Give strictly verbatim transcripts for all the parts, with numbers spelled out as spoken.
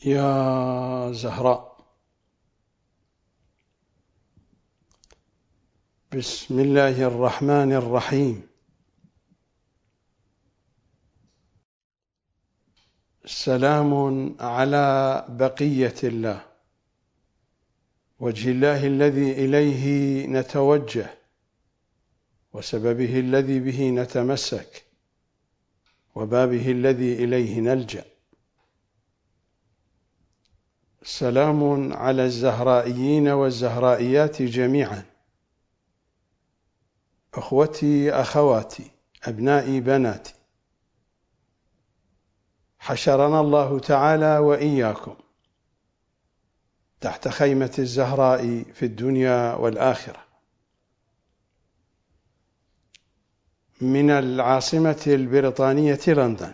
يا زهراء، بسم الله الرحمن الرحيم. سلام على بقية الله، وجه الله الذي إليه نتوجه، وسببه الذي به نتمسك، وبابه الذي إليه نلجأ. سلام على الزهرائيين والزهرائيات جميعا، أخوتي أخواتي، أبنائي بناتي، حشرنا الله تعالى وإياكم تحت خيمة الزهراء في الدنيا والآخرة. من العاصمة البريطانية لندن،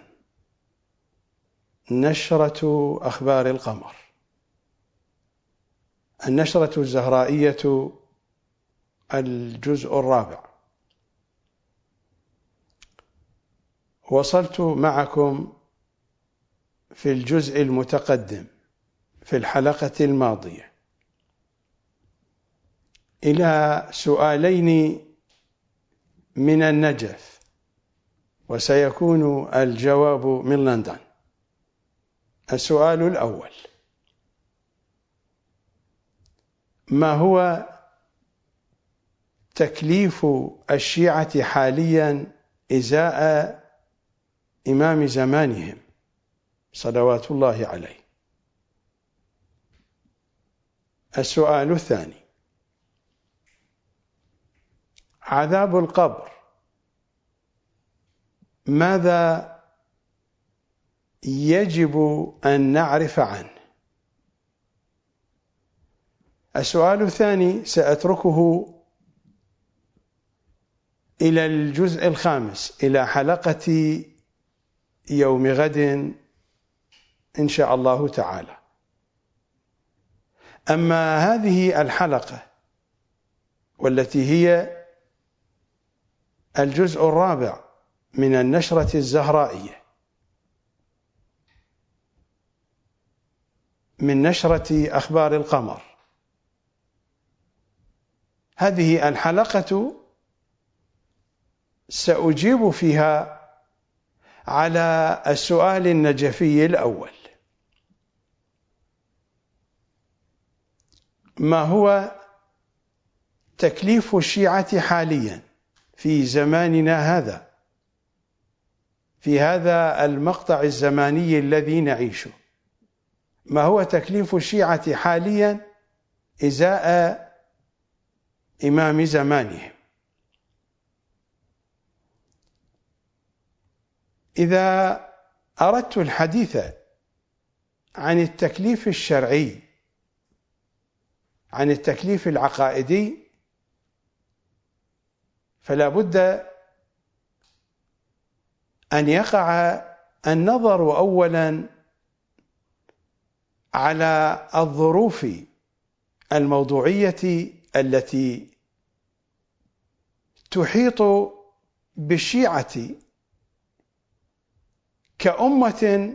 نشرة أخبار القمر، النشرة الزهرائية، الجزء الرابع. وصلت معكم في الجزء المتقدم في الحلقة الماضية إلى سؤالين من النجف، وسيكون الجواب من لندن. السؤال الأول: ما هو تكليف الشيعة حاليا إزاء إمام زمانهم صلوات الله عليه؟ السؤال الثاني: عذاب القبر ماذا يجب أن نعرف عنه؟ السؤال الثاني سأتركه إلى الجزء الخامس، إلى حلقة يوم غد إن شاء الله تعالى. أما هذه الحلقة والتي هي الجزء الرابع من النشرة الزهرائية من نشرة أخبار القمر، هذه الحلقة سأجيب فيها على السؤال النجفي الأول: ما هو تكليف الشيعة حاليا في زماننا هذا، في هذا المقطع الزماني الذي نعيشه؟ ما هو تكليف الشيعة حاليا إزاء إمام زمانهم؟ إذا أردت الحديث عن التكليف الشرعي، عن التكليف العقائدي، فلا بد أن يقع النظر أولا على الظروف الموضوعية التي تحيط بالشيعة كأمة،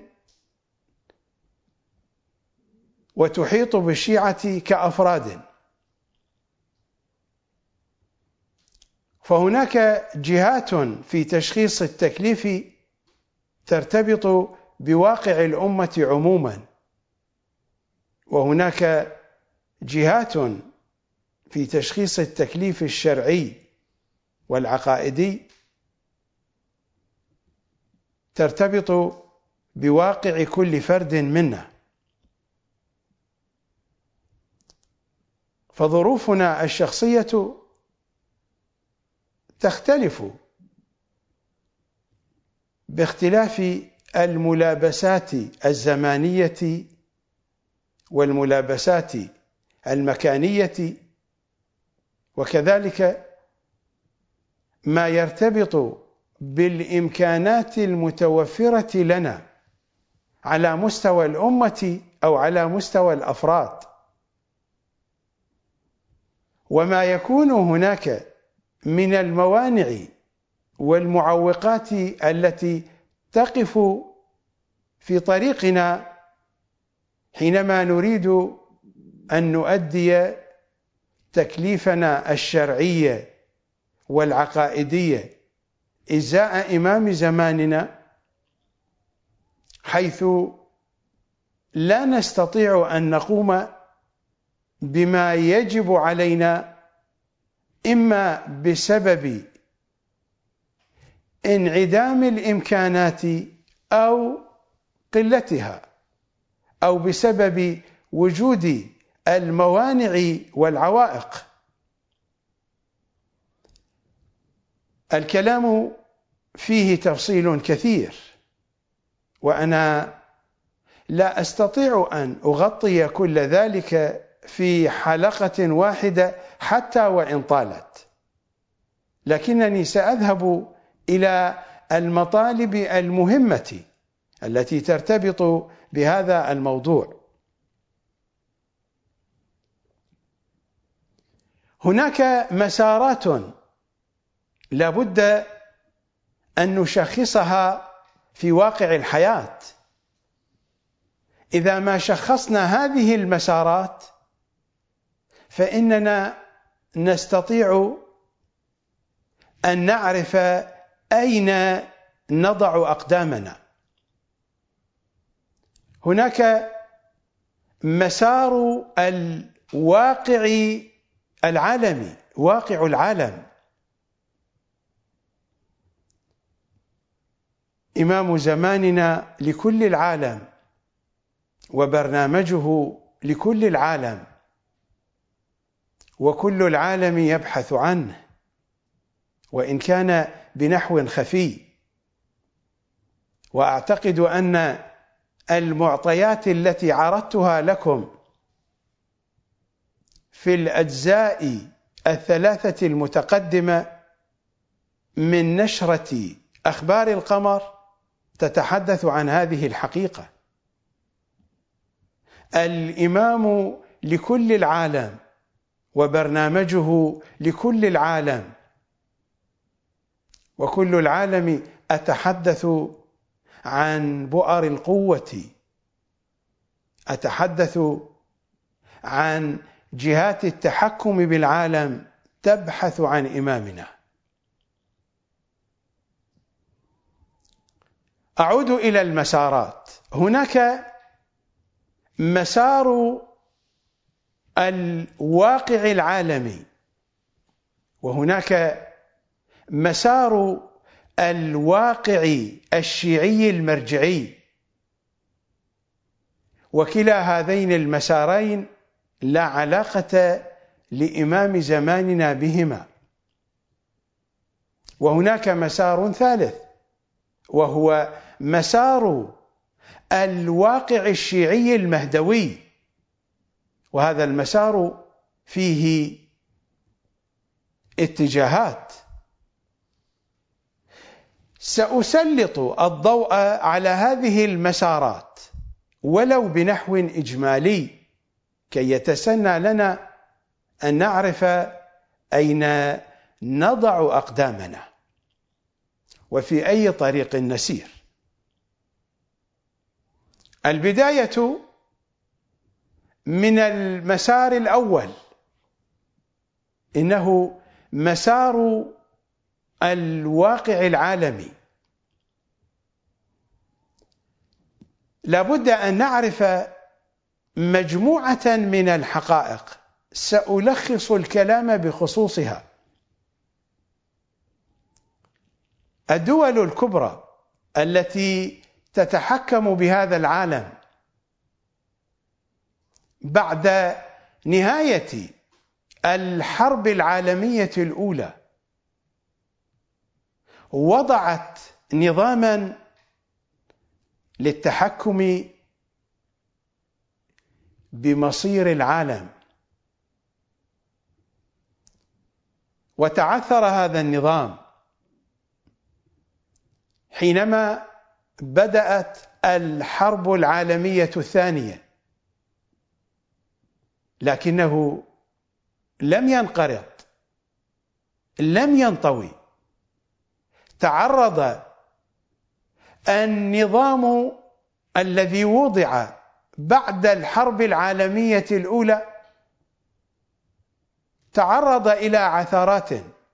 وتحيط بالشيعة كأفراد. فهناك جهات في تشخيص التكليف ترتبط بواقع الأمة عموما، وهناك جهات في تشخيص التكليف الشرعي والعقائدي ترتبط بواقع كل فرد منا. فظروفنا الشخصية تختلف باختلاف الملابسات الزمانية والملابسات المكانية، وكذلك ما يرتبط بالإمكانات المتوفرة لنا على مستوى الأمة أو على مستوى الأفراد، وما يكون هناك من الموانع والمعوقات التي تقف في طريقنا حينما نريد أن نؤدي تكليفنا الشرعي والعقائدي إزاء إمام زماننا، حيث لا نستطيع أن نقوم بما يجب علينا، إما بسبب انعدام الإمكانات أو قلتها، أو بسبب وجود الموانع والعوائق. الكلام فيه تفصيل كثير، وأنا لا أستطيع أن أغطي كل ذلك في حلقة واحدة حتى وإن طالت، لكنني سأذهب إلى المطالب المهمة التي ترتبط بهذا الموضوع. هناك مسارات لابد أن نشخصها في واقع الحياة. إذا ما شخصنا هذه المسارات فإننا نستطيع أن نعرف أين نضع أقدامنا. هناك مسار الواقع العالمي، واقع العالم. إمام زماننا لكل العالم، وبرنامجه لكل العالم، وكل العالم يبحث عنه، وإن كان بنحو خفي. وأعتقد أن المعطيات التي عرضتها لكم في الأجزاء الثلاثة المتقدمة من نشرة أخبار القمر تتحدث عن هذه الحقيقة. الإمام لكل العالم، وبرنامجه لكل العالم، وكل العالم أتحدث عن بؤر القوة، أتحدث عن جهات التحكم بالعالم تبحث عن إمامنا. أعود إلى المسارات. هناك مسار الواقع العالمي، وهناك مسار الواقع الشيعي المرجعي، وكلا هذين المسارين لا علاقة لإمام زماننا بهما. وهناك مسار ثالث، وهو مسار الواقع الشيعي المهدوي، وهذا المسار فيه اتجاهات. سأسلط الضوء على هذه المسارات ولو بنحو إجمالي كي يتسنى لنا أن نعرف أين نضع أقدامنا وفي أي طريق نسير. البداية من المسار الأول، إنه مسار الواقع العالمي. لابد أن نعرف مجموعة من الحقائق سألخص الكلام بخصوصها. الدول الكبرى التي تتحكم بهذا العالم بعد نهاية الحرب العالمية الأولى وضعت نظاما للتحكم بمصير العالم، وتعثر هذا النظام حينما بدأت الحرب العالمية الثانية، لكنه لم ينقرض، لم ينطوي. تعرض النظام الذي وضع بعد الحرب العالمية الأولى تعرض إلى عثرات،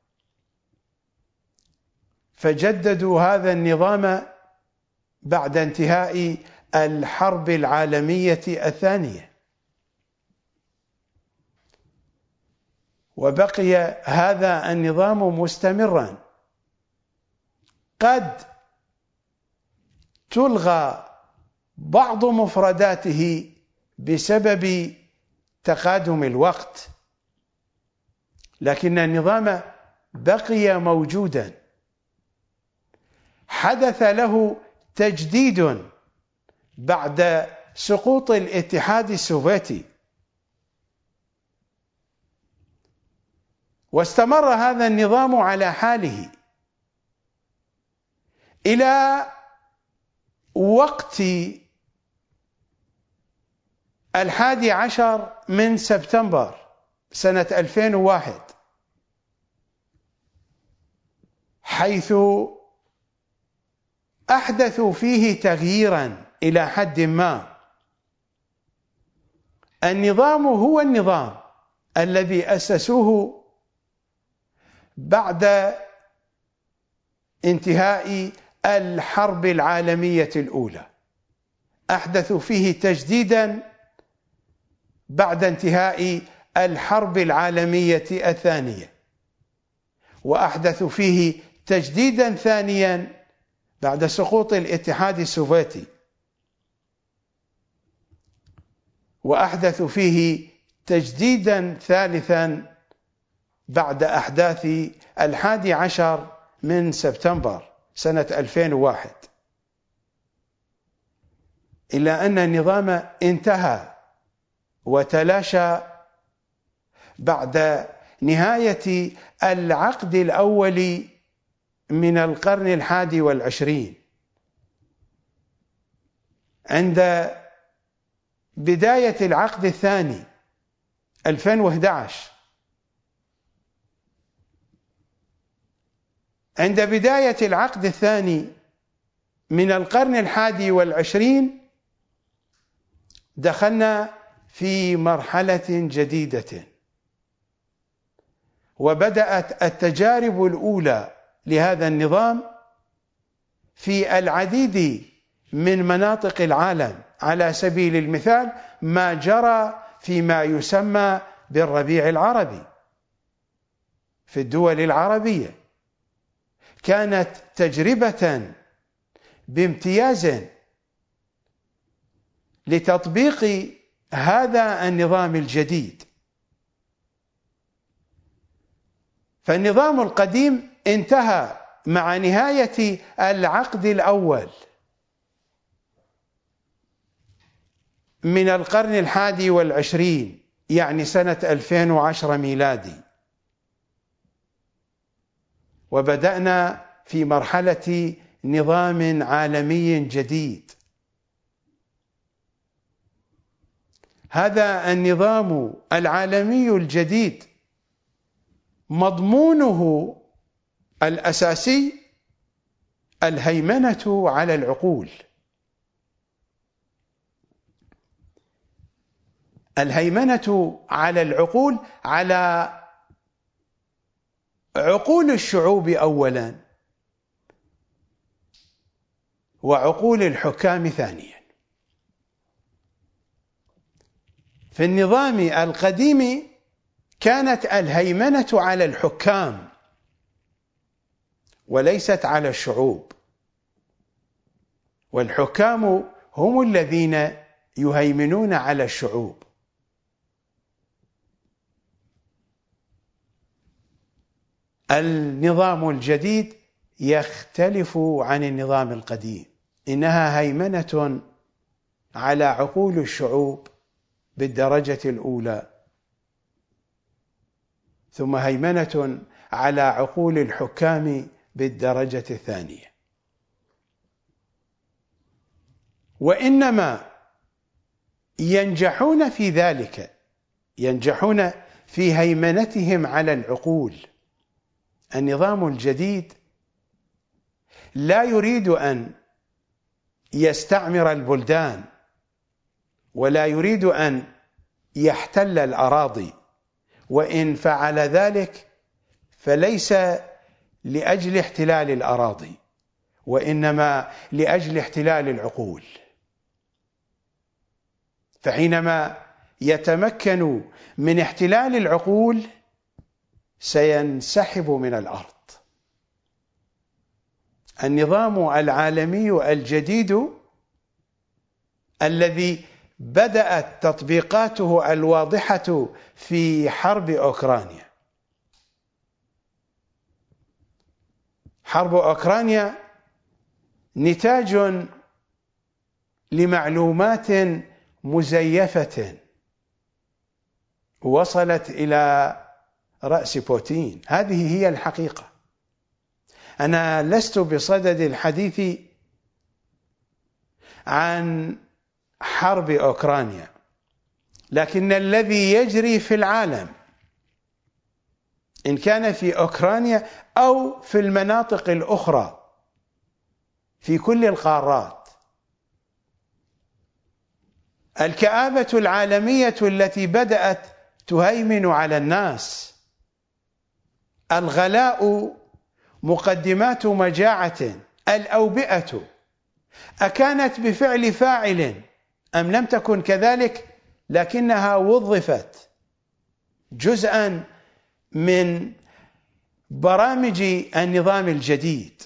فجددوا هذا النظام بعد انتهاء الحرب العالمية الثانية، وبقي هذا النظام مستمرا. قد تلغى بعض مفرداته بسبب تقادم الوقت، لكن النظام بقي موجودا. حدث له تجديد بعد سقوط الاتحاد السوفيتي، واستمر هذا النظام على حاله إلى وقت الحادي عشر من سبتمبر سنة ألفين وواحد، حيث أحدثوا فيه تغييرا إلى حد ما. النظام هو النظام الذي أسسوه بعد انتهاء الحرب العالمية الأولى، أحدثوا فيه تجديدا بعد انتهاء الحرب العالمية الثانية، وأحدثوا فيه تجديدا ثانيا بعد سقوط الاتحاد السوفيتي، وأحدثوا فيه تجديدا ثالثا بعد أحداث الحادي عشر من سبتمبر سنة ألفين وواحد، إلا أن النظام انتهى وتلاشى بعد نهاية العقد الأول من القرن الحادي والعشرين. عند بداية العقد الثاني ألفين وأحد عشر، عند بداية العقد الثاني من القرن الحادي والعشرين دخلنا في مرحلة جديدة، وبدأت التجارب الأولى لهذا النظام في العديد من مناطق العالم. على سبيل المثال ما جرى فيما يسمى بالربيع العربي في الدول العربية، كانت تجربة بامتياز لتطبيق هذا النظام الجديد. فالنظام القديم انتهى مع نهاية العقد الأول من القرن الحادي والعشرين، يعني سنة ألفين وعشرة ميلادي، وبدأنا في مرحلة نظام عالمي جديد. هذا النظام العالمي الجديد مضمونه الأساسي الهيمنة على العقول، الهيمنة على العقول، على عقول الشعوب أولا، وعقول الحكام ثانيا. في النظام القديم كانت الهيمنة على الحكام وليست على الشعوب، والحكام هم الذين يهيمنون على الشعوب. النظام الجديد يختلف عن النظام القديم، إنها هيمنة على عقول الشعوب بالدرجة الأولى، ثم هيمنة على عقول الحكام بالدرجة الثانية. وإنما ينجحون في ذلك، ينجحون في هيمنتهم على العقول. النظام الجديد لا يريد أن يستعمر البلدان ولا يريد أن يحتل الأراضي، وإن فعل ذلك فليس لأجل احتلال الأراضي، وإنما لأجل احتلال العقول. فحينما يتمكن من احتلال العقول سينسحب من الأرض. النظام العالمي الجديد الذي بدأت تطبيقاته الواضحة في حرب أوكرانيا. حرب أوكرانيا نتاج لمعلومات مزيفة وصلت إلى رأس بوتين. هذه هي الحقيقة. أنا لست بصدد الحديث عن حرب أوكرانيا، لكن الذي يجري في العالم إن كان في أوكرانيا أو في المناطق الأخرى في كل القارات، الكآبة العالمية التي بدأت تهيمن على الناس، الغلاء، مقدمات مجاعة، الأوبئة، أكانت بفعل فاعل أم لم تكن كذلك، لكنها وظفت جزءا من برامج النظام الجديد.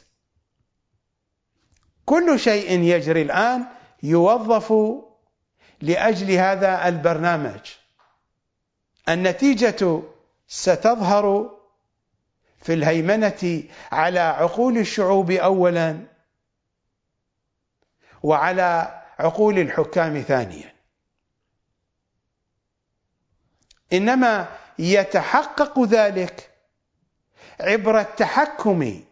كل شيء يجري الآن يوظف لأجل هذا البرنامج. النتيجة ستظهر في الهيمنة على عقول الشعوب أولا، وعلى عقول الحكام ثانيا. إنما يتحقق ذلك عبر التحكم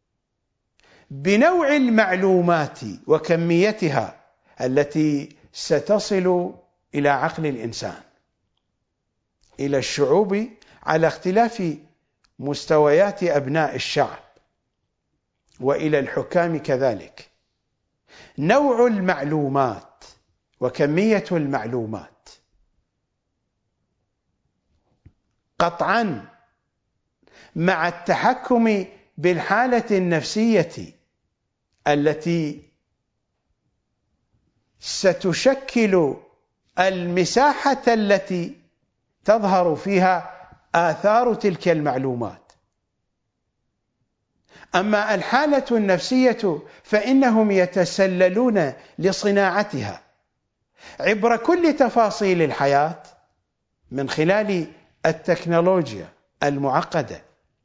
بنوع المعلومات وكميتها التي ستصل إلى عقل الإنسان، إلى الشعوب على اختلاف مستويات أبناء الشعب، وإلى الحكام كذلك. نوع المعلومات وكمية المعلومات قطعا مع التحكم بالحالة النفسية التي ستشكل المساحة التي تظهر فيها آثار تلك المعلومات. أما الحالة النفسية فإنهم يتسللون لصناعتها عبر كل تفاصيل الحياة من خلال التكنولوجيا المعقدة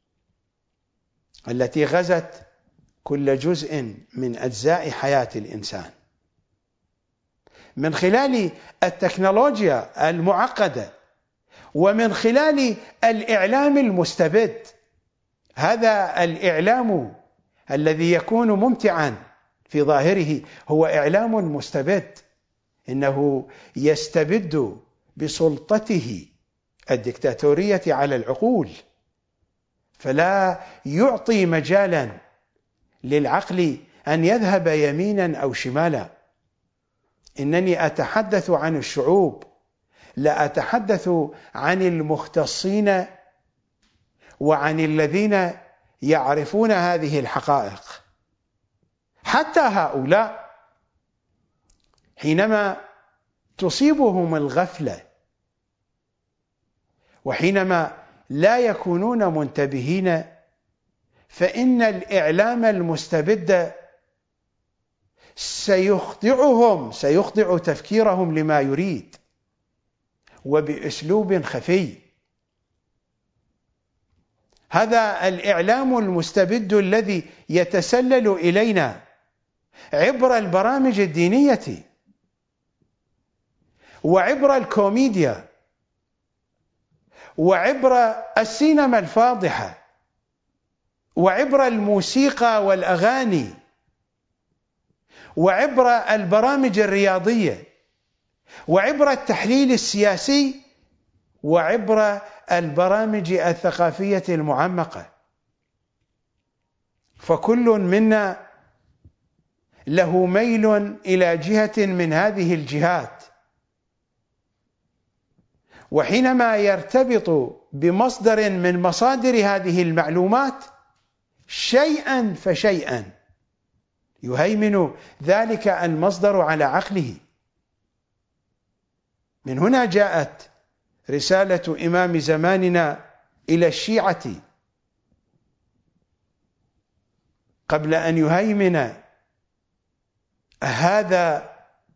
التي غزت كل جزء من أجزاء حياة الإنسان. من خلال التكنولوجيا المعقدة ومن خلال الإعلام المستبد. هذا الإعلام الذي يكون ممتعا في ظاهره هو إعلام مستبد، إنه يستبد بسلطته الدكتاتورية على العقول، فلا يعطي مجالا للعقل أن يذهب يمينا أو شمالا. إنني أتحدث عن الشعوب، لا أتحدث عن المختصين وعن الذين يعرفون هذه الحقائق. حتى هؤلاء حينما تصيبهم الغفلة وحينما لا يكونون منتبهين، فإن الإعلام المستبد سيخضعهم سيخضع تفكيرهم لما يريد وبأسلوب خفي. هذا الإعلام المستبد الذي يتسلل إلينا عبر البرامج الدينية وعبر الكوميديا وعبر السينما الفاضحة وعبر الموسيقى والأغاني وعبر البرامج الرياضية وعبر التحليل السياسي وعبر البرامج الثقافية المعمقة. فكل منا له ميل إلى جهة من هذه الجهات وحينما يرتبط بمصدر من مصادر هذه المعلومات شيئا فشيئا يهيمن ذلك المصدر على عقله. من هنا جاءت رسالة إمام زماننا إلى الشيعة قبل أن يهيمن هذا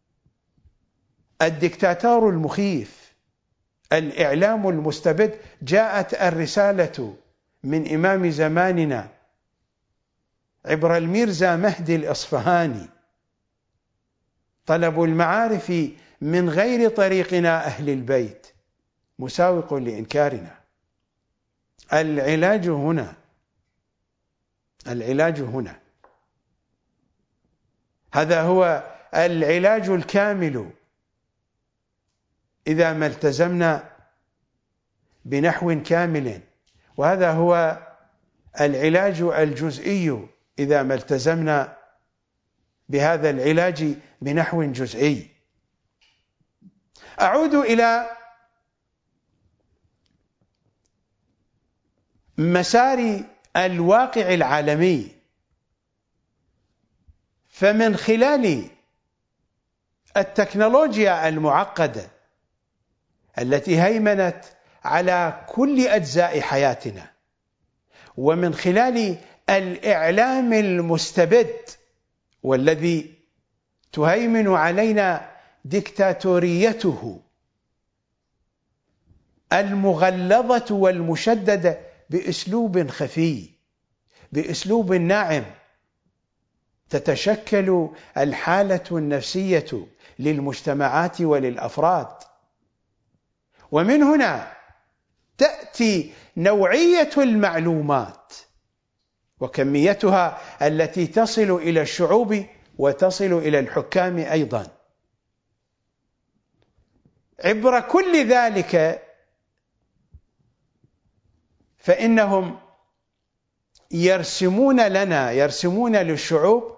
الدكتاتور المخيف الإعلام المستبد. جاءت الرسالة من إمام زماننا عبر الميرزا مهدي الإصفهاني: طلب المعارف من غير طريقنا أهل البيت مساوق لإنكارنا. العلاج هنا، العلاج هنا، هذا هو العلاج الكامل إذا ما التزمنا بنحو كامل، وهذا هو العلاج الجزئي إذا ما التزمنا بهذا العلاج بنحو جزئي. أعود إلى مسار الواقع العالمي، فمن خلال التكنولوجيا المعقدة التي هيمنت على كل أجزاء حياتنا، ومن خلال الإعلام المستبد والذي تهيمن علينا ديكتاتوريته المغلظة والمشددة بأسلوب خفي، بأسلوب ناعم، تتشكل الحالة النفسية للمجتمعات وللأفراد. ومن هنا تأتي نوعية المعلومات وكميتها التي تصل إلى الشعوب وتصل إلى الحكام أيضا. عبر كل ذلك فإنهم يرسمون لنا، يرسمون للشعوب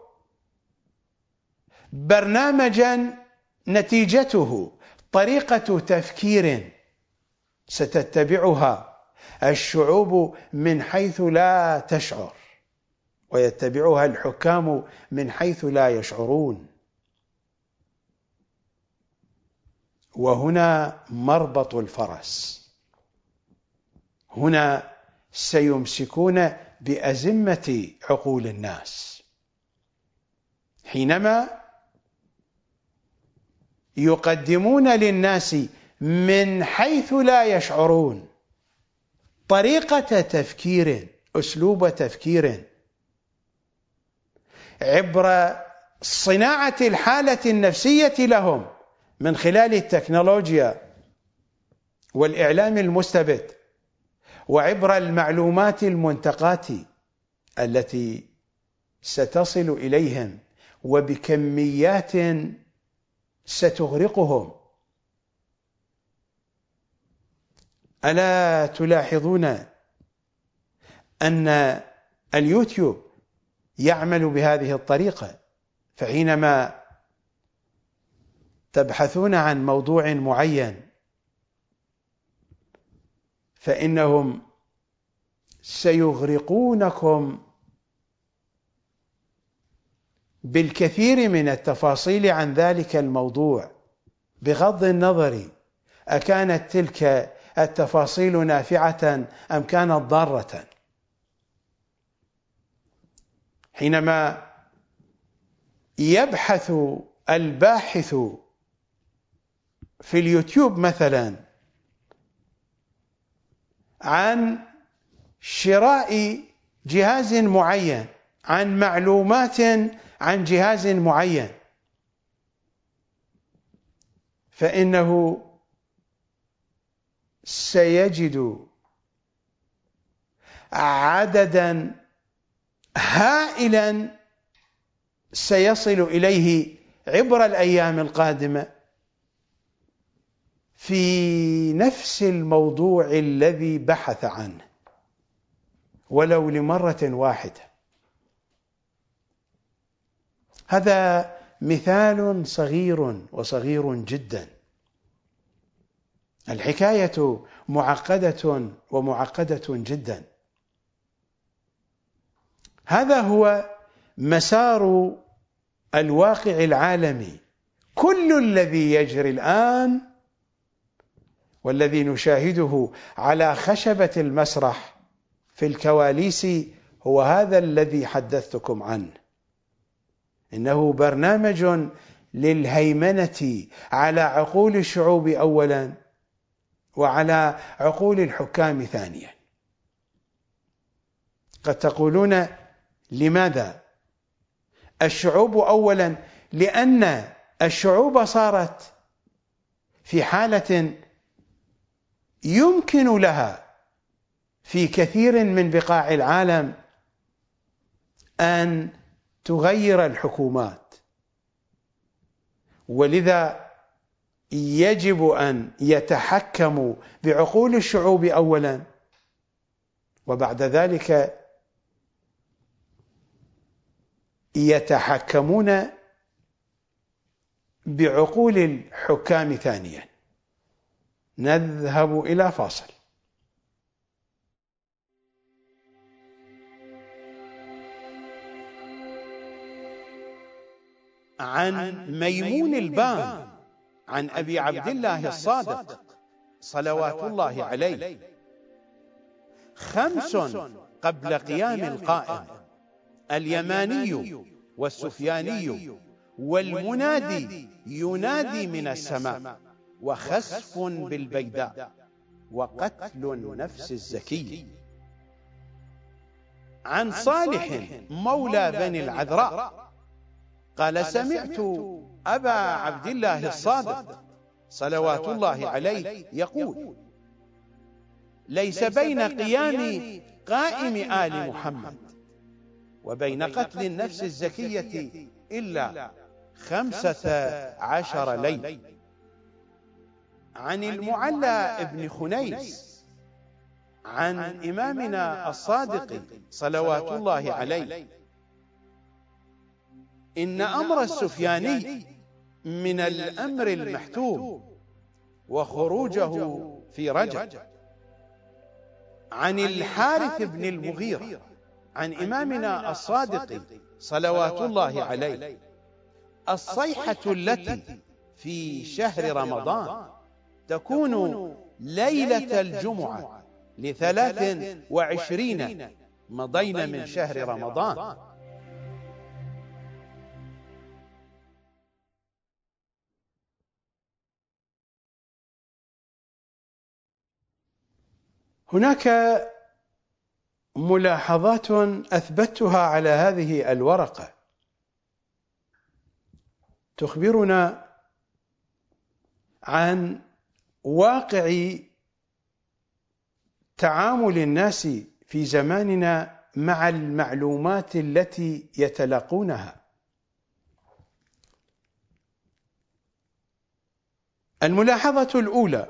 برنامجا نتيجته طريقة تفكير ستتبعها الشعوب من حيث لا تشعر، ويتبعها الحكام من حيث لا يشعرون. وهنا مربط الفرس، هنا سيمسكون بأزمة عقول الناس حينما يقدمون للناس من حيث لا يشعرون طريقة تفكير، أسلوب تفكير، عبر صناعة الحالة النفسية لهم من خلال التكنولوجيا والإعلام المستبد، وعبر المعلومات المنتقاة التي ستصل إليهم وبكميات ستغرقهم. ألا تلاحظون أن اليوتيوب يعمل بهذه الطريقة؟ فحينما تبحثون عن موضوع معين فإنهم سيغرقونكم بالكثير من التفاصيل عن ذلك الموضوع، بغض النظر أكانت تلك التفاصيل نافعة أم كانت ضارة. حينما يبحث الباحث في اليوتيوب مثلا عن شراء جهاز معين، عن معلومات عن جهاز معين، فإنه سيجد عددا هائلا سيصل إليه عبر الأيام القادمة في نفس الموضوع الذي بحث عنه ولو لمرة واحدة. هذا مثال صغير وصغير جدا الحكاية معقدة ومعقدة جدا. هذا هو مسار الواقع العالمي. كل الذي يجري الآن والذي نشاهده على خشبة المسرح في الكواليس هو هذا الذي حدثتكم عنه. إنه برنامج للهيمنة على عقول الشعوب أولا وعلى عقول الحكام ثانيا. قد تقولون لماذا؟ الشعوب أولا لأن الشعوب صارت في حالة يمكن لها في كثير من بقاع العالم أن تغير الحكومات، ولذا يجب أن يتحكموا بعقول الشعوب أولا، وبعد ذلك يتحكمون بعقول الحكام ثانيا. نذهب إلى فاصل. عن ميمون البام عن أبي عبد الله الصادق صلوات الله عليه: خمس قبل قيام القائم: اليماني والسفياني والمنادي ينادي من السماء، وخسف بالبيداء، وقتل النفس الزكي. عن صالح مولى بني العذراء قال: سمعت أبا عبد الله الصادق صلوات الله عليه يقول: ليس بين قيام قائم آل محمد وبين قتل النفس الزكية إلا خمسة عشر ليلة. عن المعلى ابن خنيس عن إمامنا الصادق صلوات الله عليه: إن أمر السفياني من الأمر المحتوم، وخروجه في رجب. عن الحارث بن المغيرة عن إمامنا الصادق صلوات الله عليه: الصيحة التي في شهر رمضان تكون ليلة الجمعة لثلاث وعشرين مضين من شهر رمضان. هناك ملاحظات أثبتها على هذه الورقة تخبرنا عن واقع تعامل الناس في زماننا مع المعلومات التي يتلقونها. الملاحظة الأولى: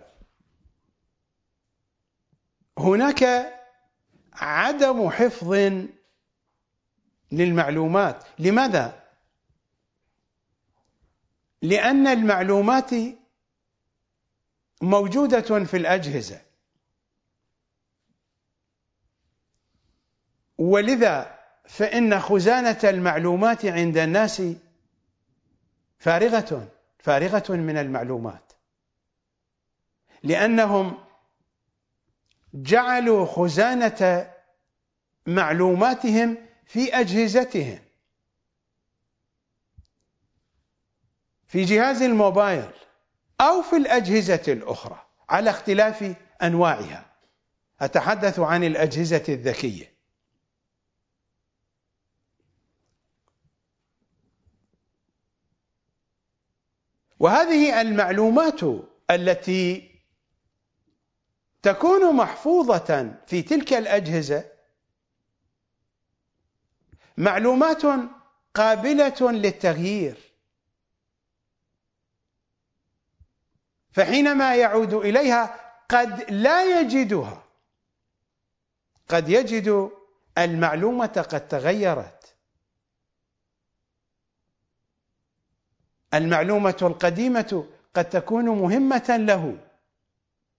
هناك عدم حفظ للمعلومات. لماذا؟ لأن المعلومات موجودة في الأجهزة، ولذا فإن خزانة المعلومات عند الناس فارغة فارغة من المعلومات، لأنهم جعلوا خزانة معلوماتهم في أجهزتهم، في جهاز الموبايل أو في الأجهزة الأخرى على اختلاف أنواعها. أتحدث عن الأجهزة الذكية. وهذه المعلومات التي تكون محفوظة في تلك الأجهزة معلومات قابلة للتغيير، فحينما يعود إليها قد لا يجدها، قد يجد المعلومة قد تغيرت. المعلومة القديمة قد تكون مهمة له،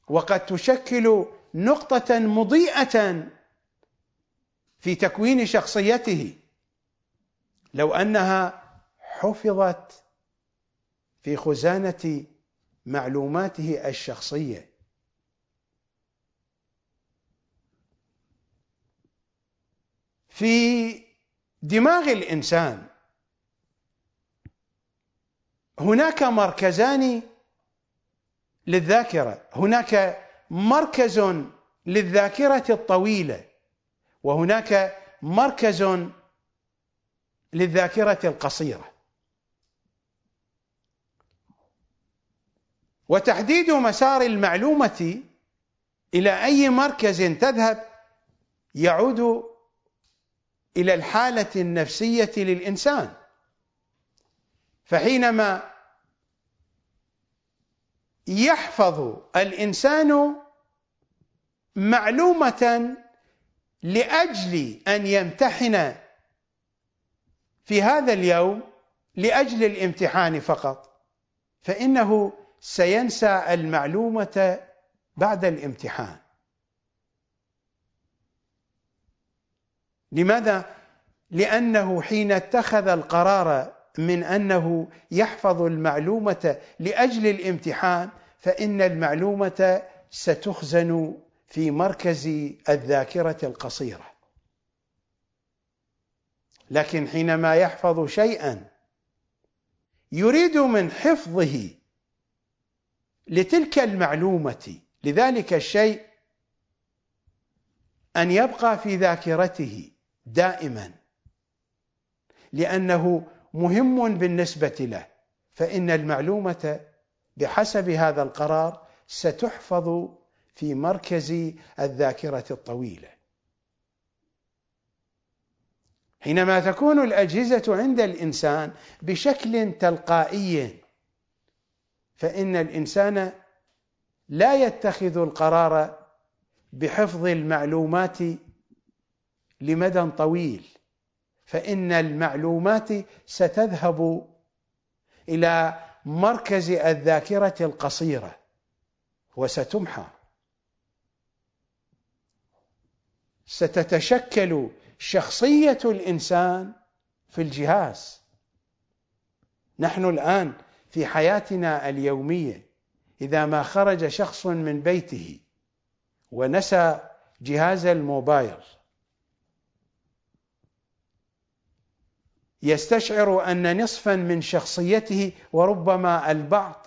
وقد تشكل نقطة مضيئة في تكوين شخصيته لو أنها حفظت في خزانة معلوماته الشخصية. في دماغ الإنسان هناك مركزان للذاكرة، هناك مركز للذاكرة الطويلة وهناك مركز للذاكرة القصيرة. وتحديد مسار المعلومة إلى أي مركز تذهب يعود إلى الحالة النفسية للإنسان. فحينما يحفظ الإنسان معلومة لأجل أن يمتحن في هذا اليوم لأجل الامتحان فقط، فإنه سينسى المعلومة بعد الامتحان. لماذا؟ لأنه حين اتخذ القرار من أنه يحفظ المعلومة لأجل الامتحان فإن المعلومة ستخزن في مركز الذاكرة القصيرة. لكن حينما يحفظ شيئا يريد من حفظه لتلك المعلومة لذلك الشيء أن يبقى في ذاكرته دائما لأنه مهم بالنسبة له، فإن المعلومة بحسب هذا القرار ستحفظ في مركز الذاكرة الطويلة. حينما تكون الأجهزة عند الإنسان بشكل تلقائي فإن الإنسان لا يتخذ القرار بحفظ المعلومات لمدى طويل، فإن المعلومات ستذهب إلى مركز الذاكرة القصيرة وستمحى. ستتشكل شخصية الإنسان في الجهاز. نحن الآن في حياتنا اليومية إذا ما خرج شخص من بيته ونسى جهاز الموبايل يستشعر أن نصفا من شخصيته وربما البعض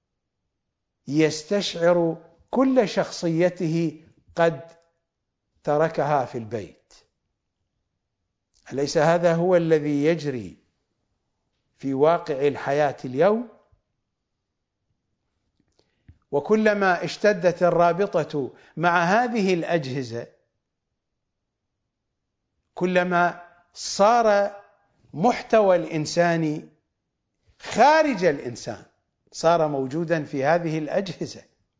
يستشعر كل شخصيته قد تركها في البيت. أليس هذا هو الذي يجري في واقع الحياة اليوم؟ وكلما اشتدت الرابطة مع هذه الأجهزة كلما صار محتوى الإنسان خارج الإنسان، صار موجودا في هذه الأجهزة.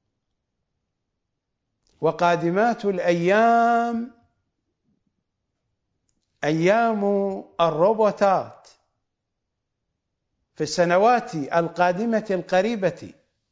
وقادمات الأيام أيام الروبوتات في السنوات القادمة القريبة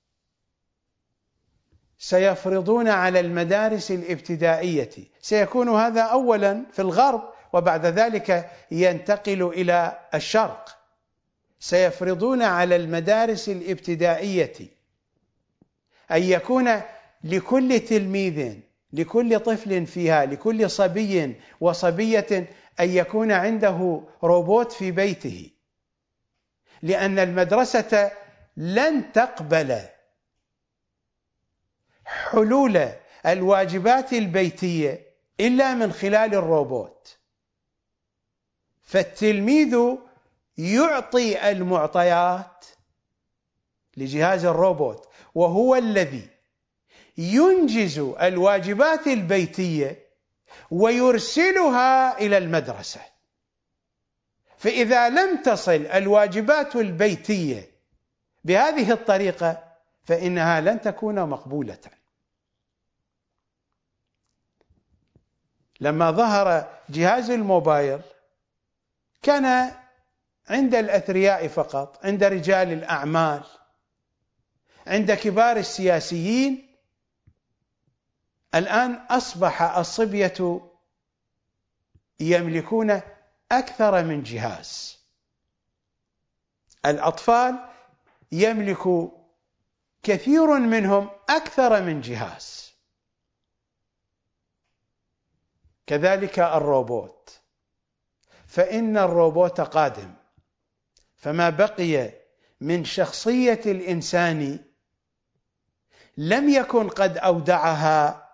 سيفرضون على المدارس الابتدائية، سيكون هذا أولا في الغرب وبعد ذلك ينتقل إلى الشرق، سيفرضون على المدارس الابتدائية أن يكون لكل تلميذ لكل طفل فيها لكل صبي وصبية أن يكون عنده روبوت في بيته، لأن المدرسة لن تقبل حلول الواجبات البيتية إلا من خلال الروبوت. فالتلميذ يعطي المعطيات لجهاز الروبوت وهو الذي ينجز الواجبات البيتية ويرسلها إلى المدرسة. فإذا لم تصل الواجبات البيتية بهذه الطريقة فإنها لن تكون مقبولة. لما ظهر جهاز الموبايل كان عند الأثرياء فقط، عند رجال الأعمال، عند كبار السياسيين، الآن أصبح الصبية يملكون أكثر من جهاز. الأطفال يملك كثير منهم أكثر من جهاز. كذلك الروبوت، فإن الروبوت قادم، فما بقي من شخصية الإنسان لم يكن قد أودعها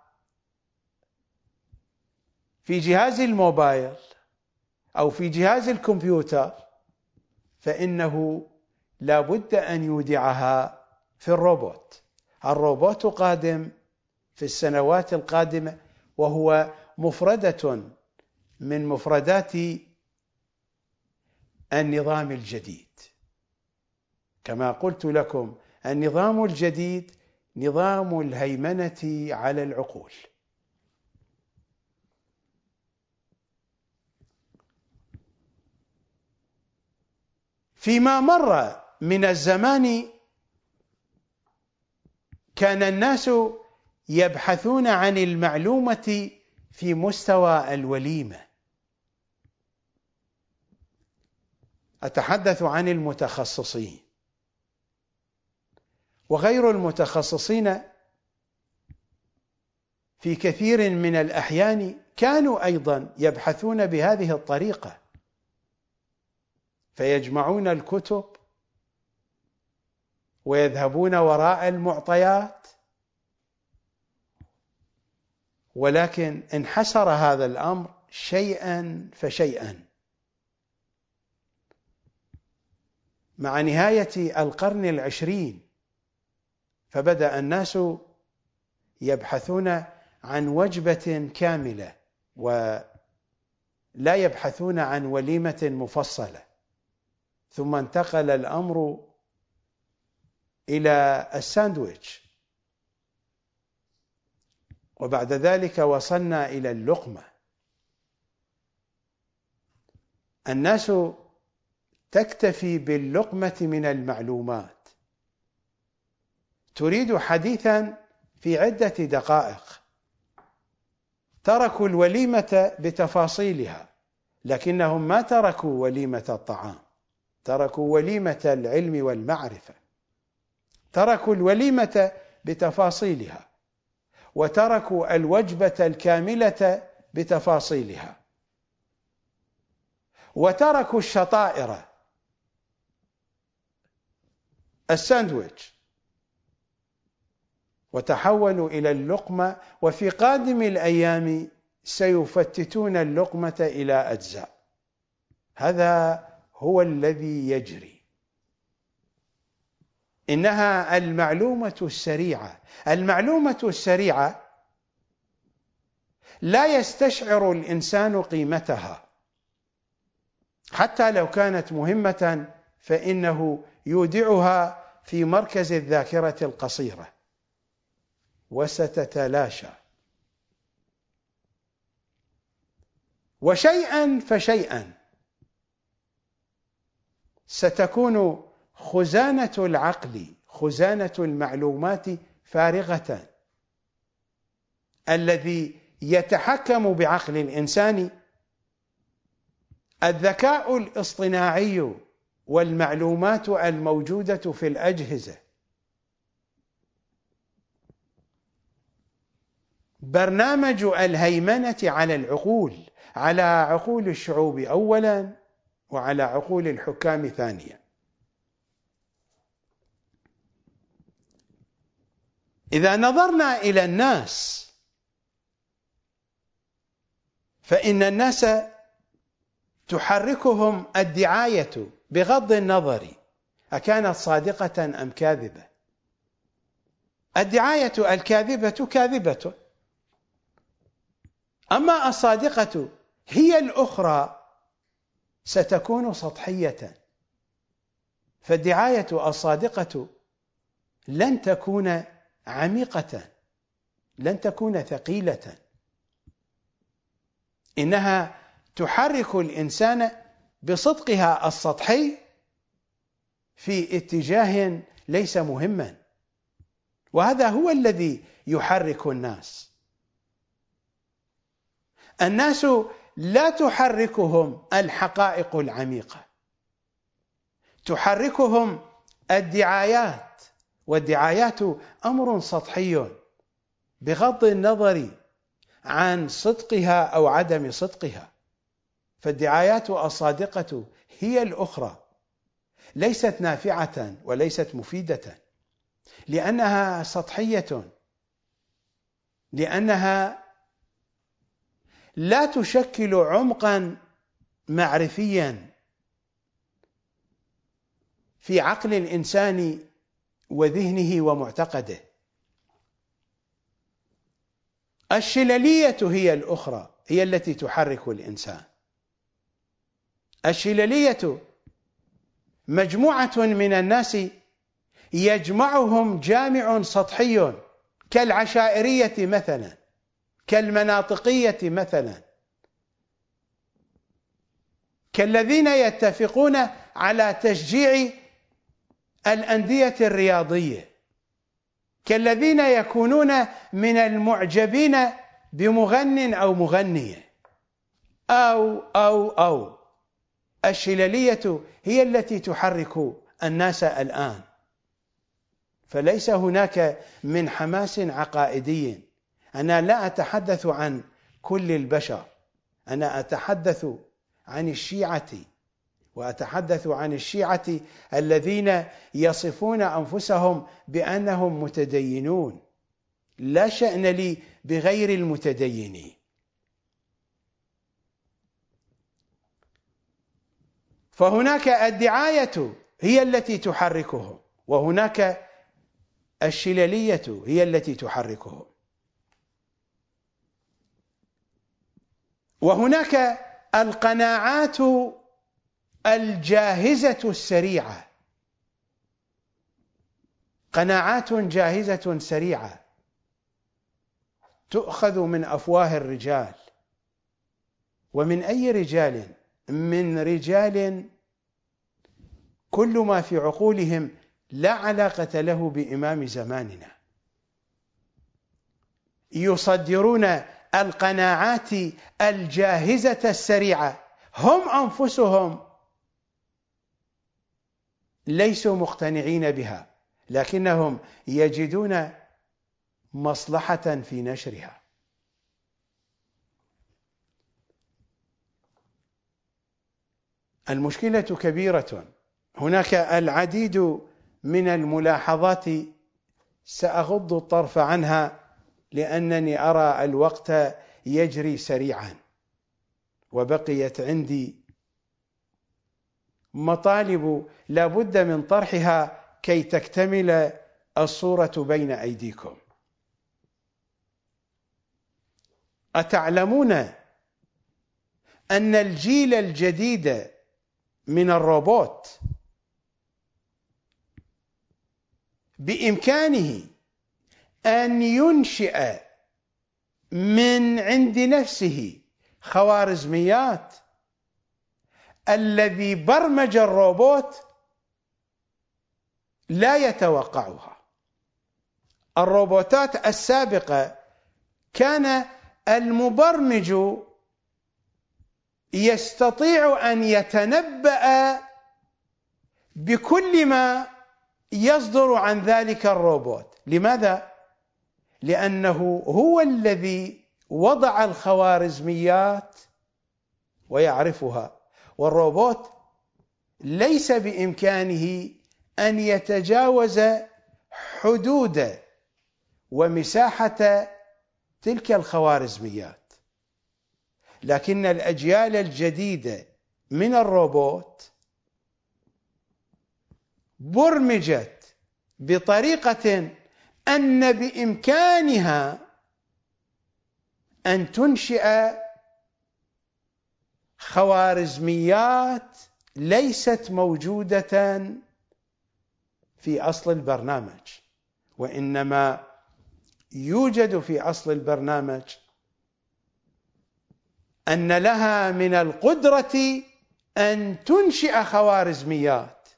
في جهاز الموبايل أو في جهاز الكمبيوتر، فإنه لا بد أن يودعها في الروبوت. الروبوت قادم في السنوات القادمة، وهو مفردة من مفردات النظام الجديد. كما قلت لكم، النظام الجديد نظام الهيمنة على العقول. فيما مر من الزمان كان الناس يبحثون عن المعلومة في مستوى الوليمة. أتحدث عن المتخصصين، وغير المتخصصين في كثير من الأحيان كانوا أيضا يبحثون بهذه الطريقة، فيجمعون الكتب ويذهبون وراء المعطيات، ولكن انحسر هذا الأمر شيئا فشيئا. مع نهاية القرن العشرين فبدأ الناس يبحثون عن وجبة كاملة، ولا يبحثون عن وليمة مفصلة. ثم انتقل الأمر إلى الساندويتش، وبعد ذلك وصلنا إلى اللقمة. الناس تكتفي باللقمة من المعلومات، تريد حديثا في عدة دقائق. تركوا الوليمة بتفاصيلها، لكنهم ما تركوا وليمة الطعام، تركوا وليمة العلم والمعرفة، تركوا الوليمة بتفاصيلها، وتركوا الوجبة الكاملة بتفاصيلها، وتركوا الشطائر، الساندويتش، وتحولوا إلى اللقمة. وفي قادم الأيام سيفتتون اللقمة إلى أجزاء. هذا هو الذي يجري. إنها المعلومة السريعة. المعلومة السريعة لا يستشعر الإنسان قيمتها، حتى لو كانت مهمة فإنه يودعها في مركز الذاكرة القصيرة وستتلاشى. وشيئا فشيئا ستكون خزانة العقل، خزانة المعلومات فارغة. الذي يتحكم بعقل الإنسان الذكاء الاصطناعي والمعلومات الموجودة في الأجهزة. برنامج الهيمنة على العقول، على عقول الشعوب أولا، وعلى عقول الحكام ثانيا. إذا نظرنا إلى الناس فإن الناس تحركهم الدعاية بغض النظر أكانت صادقة أم كاذبة. الدعاية الكاذبة كاذبة، أما الصادقة هي الأخرى ستكون سطحية. فالدعاية الصادقة لن تكون عميقة، لن تكون ثقيلة، إنها تحرك الإنسان بصدقها السطحي في اتجاه ليس مهما. وهذا هو الذي يحرك الناس. الناس لا تحركهم الحقائق العميقة، تحركهم الدعايات، والدعايات أمر سطحي بغض النظر عن صدقها أو عدم صدقها. فالدعايات الصادقة هي الأخرى، ليست نافعة وليست مفيدة، لأنها سطحية، لأنها لا تشكل عمقا معرفيا في عقل الإنسان وذهنه ومعتقده. الشللية هي الأخرى، هي التي تحرك الإنسان. الشللية مجموعة من الناس يجمعهم جامع سطحي كالعشائرية مثلا، كالمناطقية مثلا، كالذين يتفقون على تشجيع الأندية الرياضية، كالذين يكونون من المعجبين بمغن أو مغنية أو أو أو الشللية هي التي تحرك الناس الآن. فليس هناك من حماس عقائدي. أنا لا أتحدث عن كل البشر، أنا أتحدث عن الشيعة، وأتحدث عن الشيعة الذين يصفون أنفسهم بأنهم متدينون. لا شأن لي بغير المتدينين. فهناك الدعاية هي التي تحركهم، وهناك الشللية هي التي تحركهم، وهناك القناعات الجاهزة السريعة، قناعات جاهزة سريعة تؤخذ من أفواه الرجال. ومن أي رجال؟ من رجال كل ما في عقولهم لا علاقة له بإمام زماننا، يصدرون القناعات الجاهزة السريعة. هم أنفسهم ليسوا مقتنعين بها، لكنهم يجدون مصلحة في نشرها. المشكلة كبيرة. هناك العديد من الملاحظات سأغض الطرف عنها لأنني أرى الوقت يجري سريعا، وبقيت عندي مطالب لا بد من طرحها كي تكتمل الصورة بين أيديكم. أتعلمون أن الجيل الجديد من الروبوت بإمكانه أن ينشئ من عند نفسه خوارزميات؟ الذي برمج الروبوت لا يتوقعها. الروبوتات السابقة كان المبرمج يستطيع أن يتنبأ بكل ما يصدر عن ذلك الروبوت. لماذا؟ لأنه هو الذي وضع الخوارزميات ويعرفها، والروبوت ليس بإمكانه أن يتجاوز حدود ومساحة تلك الخوارزميات. لكن الأجيال الجديدة من الروبوت برمجت بطريقة أن بإمكانها أن تنشئ خوارزميات ليست موجودة في أصل البرنامج، وإنما يوجد في أصل البرنامج أن لها من القدرة أن تنشئ خوارزميات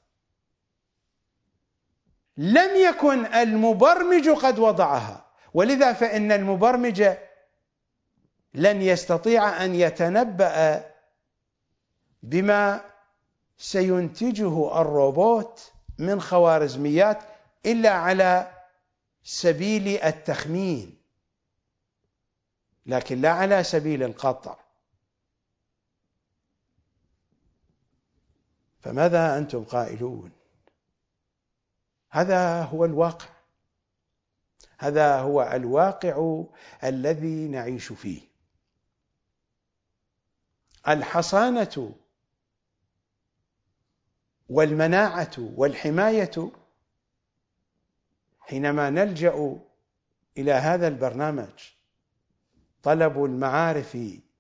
لم يكن المبرمج قد وضعها. ولذا فإن المبرمج لن يستطيع أن يتنبأ بما سينتجه الروبوت من خوارزميات إلا على سبيل التخمين، لكن لا على سبيل القطع. فماذا أنتم قائلون؟ هذا هو الواقع، هذا هو الواقع الذي نعيش فيه. الحصانة والمناعة والحماية حينما نلجأ إلى هذا البرنامج طلب المعارف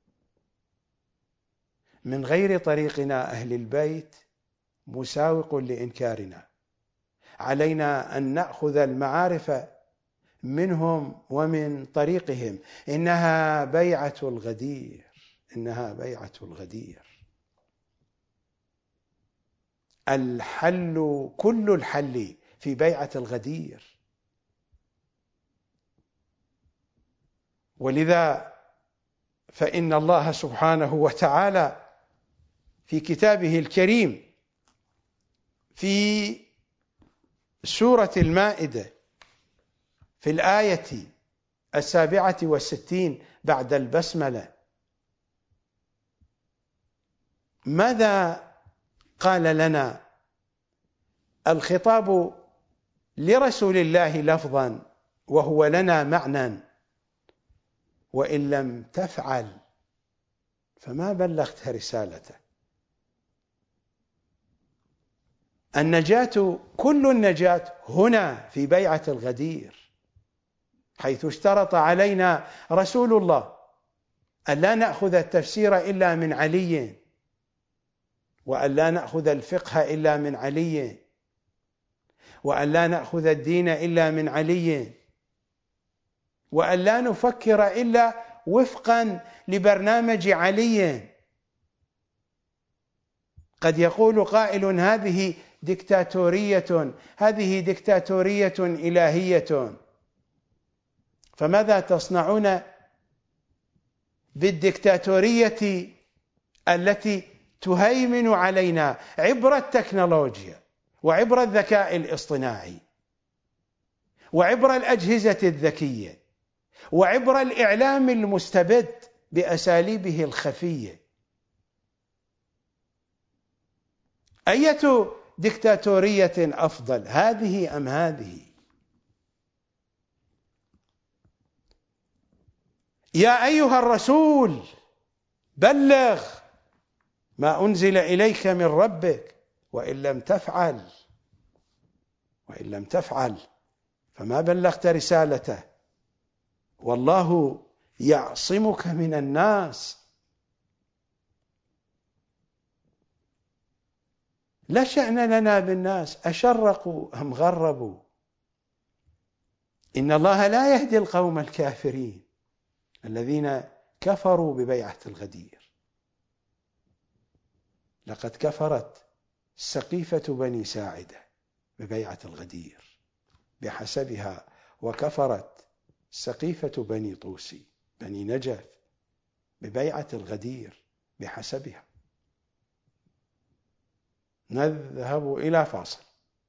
من غير طريقنا أهل البيت مساوق لإنكارنا. علينا أن نأخذ المعارف منهم ومن طريقهم. إنها بيعة الغدير، إنها بيعة الغدير. الحل كل الحل في بيعة الغدير. ولذا فإن الله سبحانه وتعالى في كتابه الكريم في سورة المائدة في الآية السابعة والستين بعد البسملة ماذا قال لنا؟ الخطاب لرسول الله لفظا وهو لنا معنى: وإن لم تفعل فما بلغت رسالته. النجاة كل النجاة هنا في بيعة الغدير، حيث اشترط علينا رسول الله أن لا نأخذ التفسير إلا من علي، وأن لا نأخذ الفقه إلا من علي، وأن لا نأخذ الدين إلا من علي، وأن لا نفكر إلا وفقا لبرنامج علي. قد يقول قائل: هذه ديكتاتورية، هذه ديكتاتورية إلهية. فماذا تصنعون بالديكتاتورية التي تهيمن علينا عبر التكنولوجيا وعبر الذكاء الاصطناعي وعبر الأجهزة الذكية وعبر الإعلام المستبد بأساليبه الخفية؟ أية ديكتاتورية أفضل، هذه أم هذه؟ يا أيها الرسول بلغ ما أنزل إليك من ربك، وإن لم تفعل وإن لم تفعل فما بلغت رسالته، والله يعصمك من الناس. لا شأن لنا بالناس أشرقوا أم غربوا. إن الله لا يهدي القوم الكافرين الذين كفروا ببيعة الغدير. لقد كفرت سقيفة بني ساعدة ببيعة الغدير بحسبها، وكفرت سقيفة بني طوسي بني نجف ببيعة الغدير بحسبها. نذهب إلى فاصل.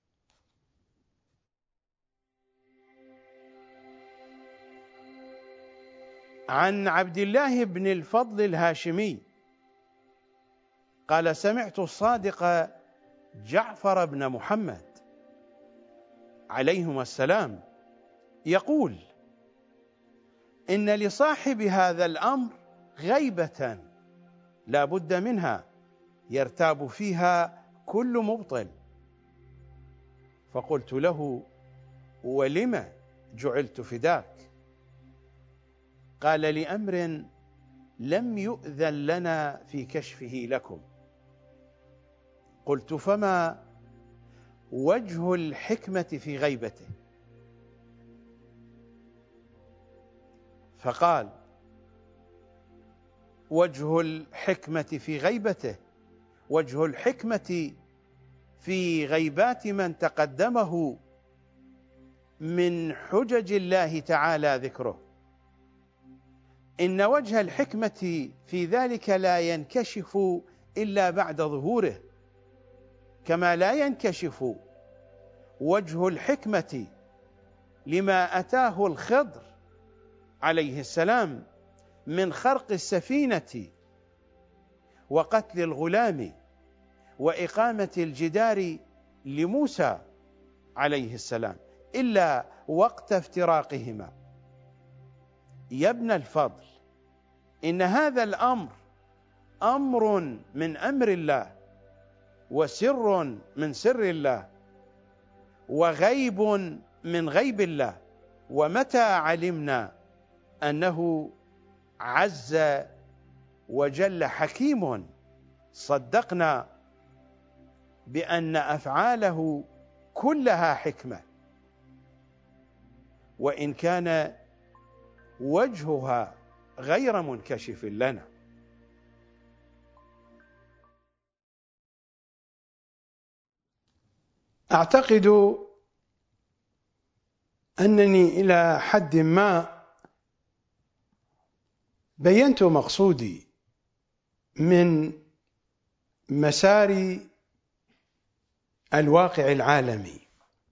عن عبد الله بن الفضل الهاشمي قال: سمعت الصادق جعفر بن محمد عليهما السلام يقول: إن لصاحب هذا الأمر غيبة لا بد منها يرتاب فيها كل مبطل. فقلت له: ولم جعلت فداك؟ قال: لأمر لم يؤذن لنا في كشفه لكم. قلت: فما وجه الحكمة في غيبته؟ فقال: وجه الحكمة في غيبته وجه الحكمة في غيبات من تقدمه من حجج الله تعالى ذكره. إن وجه الحكمة في ذلك لا ينكشف إلا بعد ظهوره، كما لا ينكشف وجه الحكمة لما أتاه الخضر عليه السلام من خرق السفينة وقتل الغلام وإقامة الجدار لموسى عليه السلام إلا وقت افتراقهما. يا ابن الفضل، إن هذا الأمر أمر من أمر الله، وسر من سر الله، وغيب من غيب الله. ومتى علمنا أنه عز وجل حكيم صدقنا بأن أفعاله كلها حكمة، وإن كان وجهها غير منكشف لنا. أعتقد أنني إلى حد ما بينت مقصودي من مسار الواقع العالمي،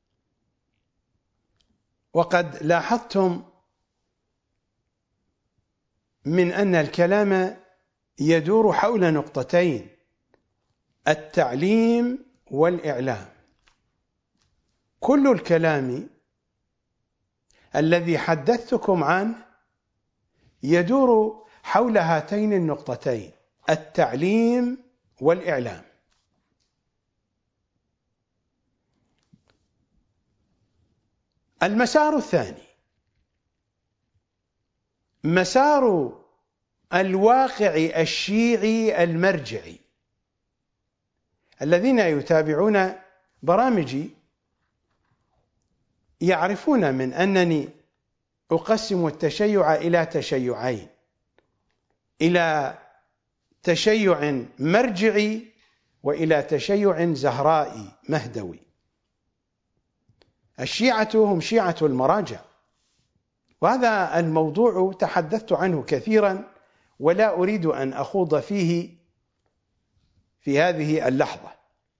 وقد لاحظتم من أن الكلام يدور حول نقطتين: التعليم والإعلام. كل الكلام الذي حدثتكم عنه يدور حول هاتين النقطتين: التعليم والإعلام. المسار الثاني مسار الواقع الشيعي المرجعي. الذين يتابعون برامجي يعرفون من أنني أقسم التشيع إلى تشيعين: إلى تشيع مرجعي وإلى تشيع زهرائي مهدوي. الشيعة هم شيعة المراجع، وهذا الموضوع تحدثت عنه كثيرا ولا أريد أن أخوض فيه في هذه اللحظة.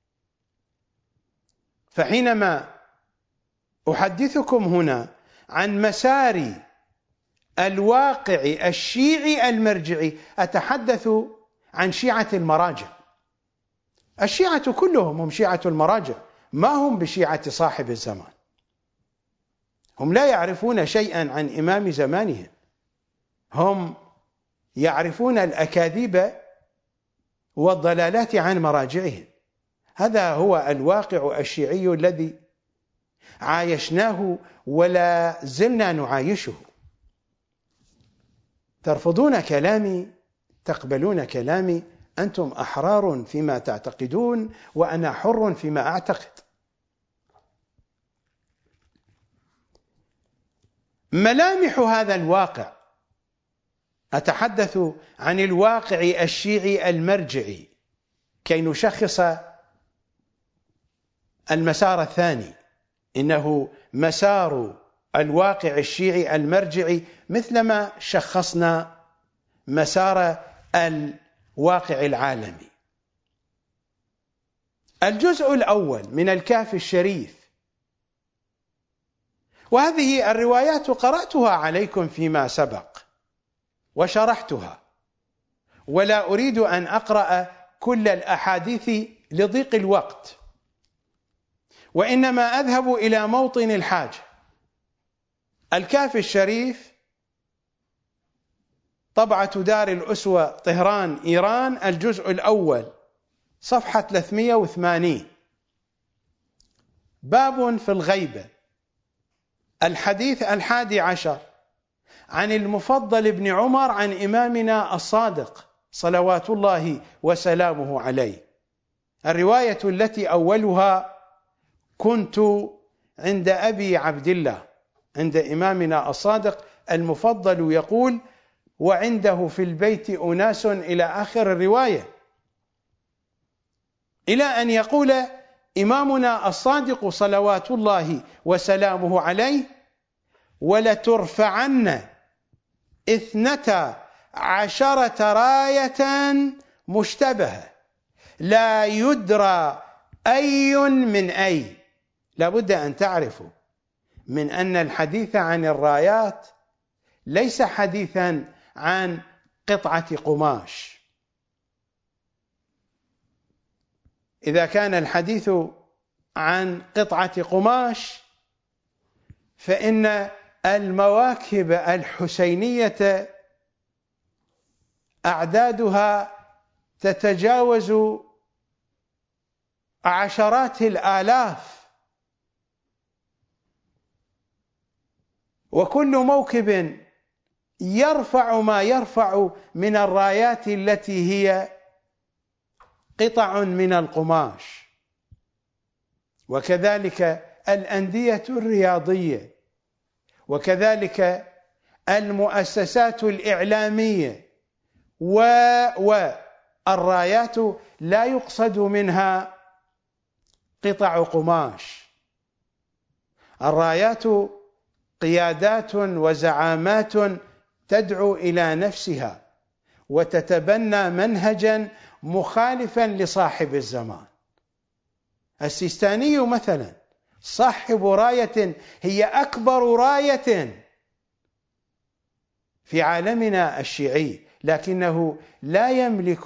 فحينما أحدثكم هنا عن مسار الواقع الشيعي المرجعي أتحدث عن شيعة المراجع. الشيعة كلهم هم شيعة المراجع، ما هم بشيعة صاحب الزمان. هم لا يعرفون شيئا عن إمام زمانهم، هم يعرفون الأكاذيب والضلالات عن مراجعهم. هذا هو الواقع الشيعي الذي عايشناه ولا زلنا نعايشه. ترفضون كلامي، تقبلون كلامي، أنتم أحرار فيما تعتقدون وأنا حر فيما أعتقد. ملامح هذا الواقع، أتحدث عن الواقع الشيعي المرجعي كي نشخص المسار الثاني. إنه مسار الواقع الشيعي المرجعي مثلما شخصنا مسار الواقع العالمي. الجزء الأول من الكهف الشريف، وهذه الروايات قرأتها عليكم فيما سبق وشرحتها، ولا أريد أن أقرأ كل الأحاديث لضيق الوقت، وإنما أذهب إلى موطن الحاجة. الكهف الشريف طبعة دار الأسوة طهران إيران، الجزء الأول صفحة ثلاثمئة وثمانين. باب في الغيبة، الحديث الحادي عشر، عن المفضل بن عمر عن إمامنا الصادق صلوات الله وسلامه عليه. الرواية التي أولها: كنت عند أبي عبد الله، عند إمامنا الصادق المفضل يقول: وعنده في البيت أناس، إلى آخر الرواية، إلى أن يقول إمامنا الصادق صلوات الله وسلامه عليه: ولترفعن اثنتا عشرة راية مشتبهة لا يدرى أي من أي. لابد أن تعرفوا من أن الحديث عن الرايات ليس حديثا عن قطعة قماش. إذا كان الحديث عن قطعة قماش فإن المواكب الحسينية أعدادها تتجاوز عشرات الآلاف، وكل موكب يرفع ما يرفع من الرايات التي هي قطع من القماش. وكذلك الأندية الرياضية، وكذلك المؤسسات الإعلامية، والرايات لا يقصد منها قطع قماش. الرايات قيادات وزعامات تدعو إلى نفسها وتتبنى منهجا مخالفا لصاحب الزمان. السيستاني مثلا صاحب راية هي أكبر راية في عالمنا الشيعي، لكنه لا يملك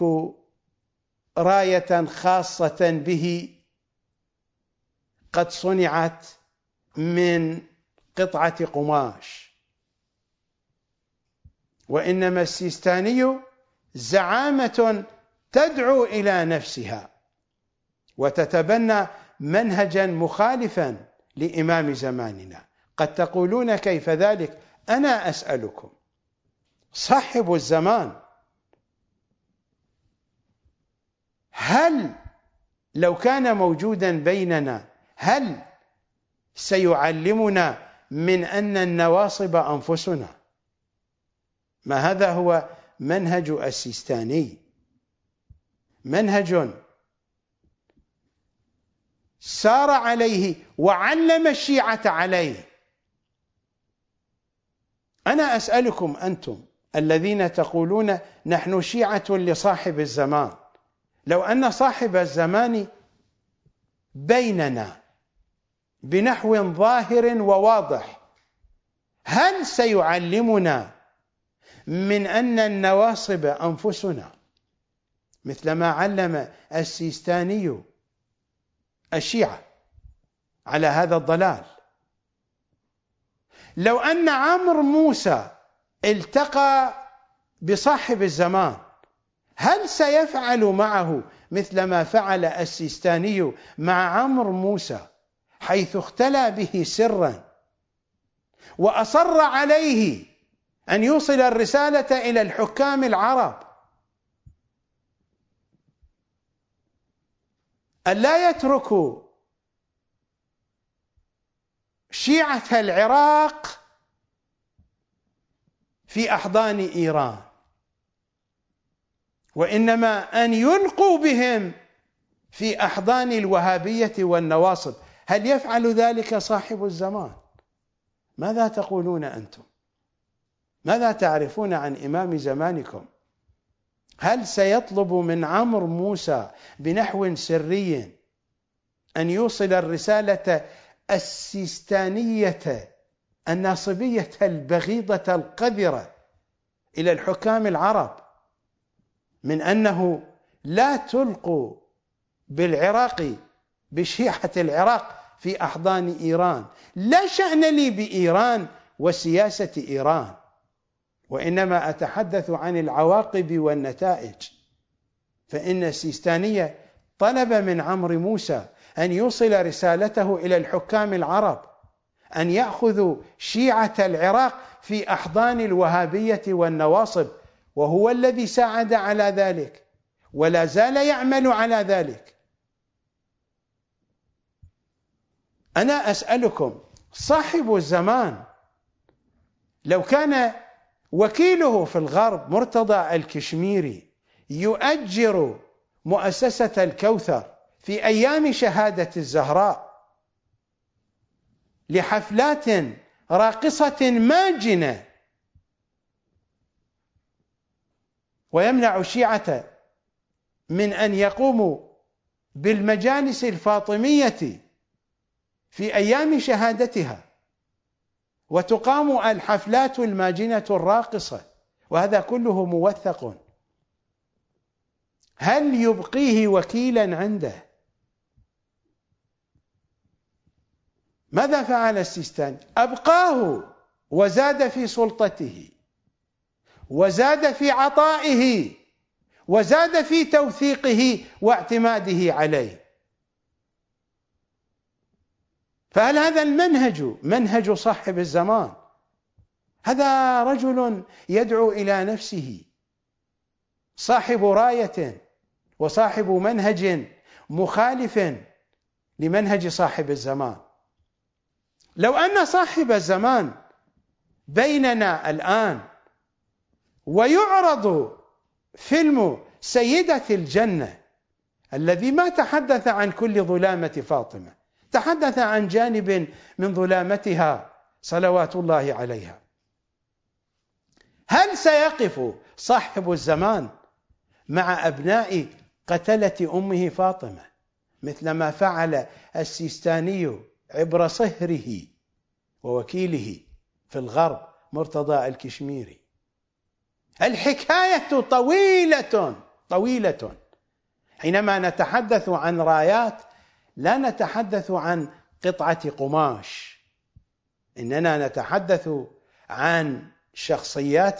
راية خاصة به قد صنعت من قطعة قماش، وإنما السيستاني زعامة تدعو إلى نفسها وتتبنى منهجا مخالفا لإمام زماننا. قد تقولون كيف ذلك؟ أنا أسألكم، صاحب الزمان هل لو كان موجودا بيننا هل سيعلمنا من أن النواصب أنفسنا؟ ما هذا هو منهج السيستاني، منهج سار عليه وعلم الشيعة عليه. أنا أسألكم أنتم الذين تقولون نحن شيعة لصاحب الزمان، لو أن صاحب الزمان بيننا بنحو ظاهر وواضح، هل سيعلمنا من أن النواصب أنفسنا مثل ما علم السيستاني الشيعة على هذا الضلال؟ لو أن عمرو موسى التقى بصاحب الزمان، هل سيفعل معه مثل ما فعل السيستاني مع عمرو موسى، حيث اختلى به سرا وأصر عليه أن يوصل الرسالة إلى الحكام العرب، ألا يتركوا شيعة العراق في أحضان إيران، وإنما أن يلقوا بهم في أحضان الوهابية والنواصب؟ هل يفعل ذلك صاحب الزمان؟ ماذا تقولون أنتم؟ ماذا تعرفون عن إمام زمانكم؟ هل سيطلب من عمرو موسى بنحو سري أن يوصل الرسالة السيستانية الناصبية البغيضة القذرة إلى الحكام العرب من أنه لا تلقوا بالعراق بشيعة العراق في أحضان إيران؟ لا شأن لي بإيران وسياسة إيران، وإنما أتحدث عن العواقب والنتائج. فإن السيستانية طلب من عمرو موسى أن يوصل رسالته إلى الحكام العرب أن يأخذوا شيعة العراق في أحضان الوهابية والنواصب، وهو الذي ساعد على ذلك ولا زال يعمل على ذلك. أنا أسألكم، صاحب الزمان لو كان وكيله في الغرب مرتضى الكشميري يؤجر مؤسسة الكوثر في أيام شهادة الزهراء لحفلات راقصة ماجنة ويمنع الشيعة من أن يقوموا بالمجالس الفاطمية في أيام شهادتها، وتقام الحفلات الماجنة الراقصة، وهذا كله موثق. هل يبقيه وكيلا عنده؟ ماذا فعل السيستاني؟ أبقاه وزاد في سلطته، وزاد في عطائه، وزاد في توثيقه واعتماده عليه. فهل هذا المنهج منهج صاحب الزمان؟ هذا رجل يدعو إلى نفسه، صاحب راية وصاحب منهج مخالف لمنهج صاحب الزمان. لو أن صاحب الزمان بيننا الآن ويعرض فيلم سيدة الجنة الذي ما تحدث عن كل ظلامة فاطمة، تحدث عن جانب من ظلامتها صلوات الله عليها، هل سيقف صاحب الزمان مع أبناء قتلة أمه فاطمة مثل ما فعل السيستاني عبر صهره ووكيله في الغرب مرتضى الكشميري؟ الحكاية طويلة طويلة. حينما نتحدث عن رايات لا نتحدث عن قطعة قماش، إننا نتحدث عن شخصيات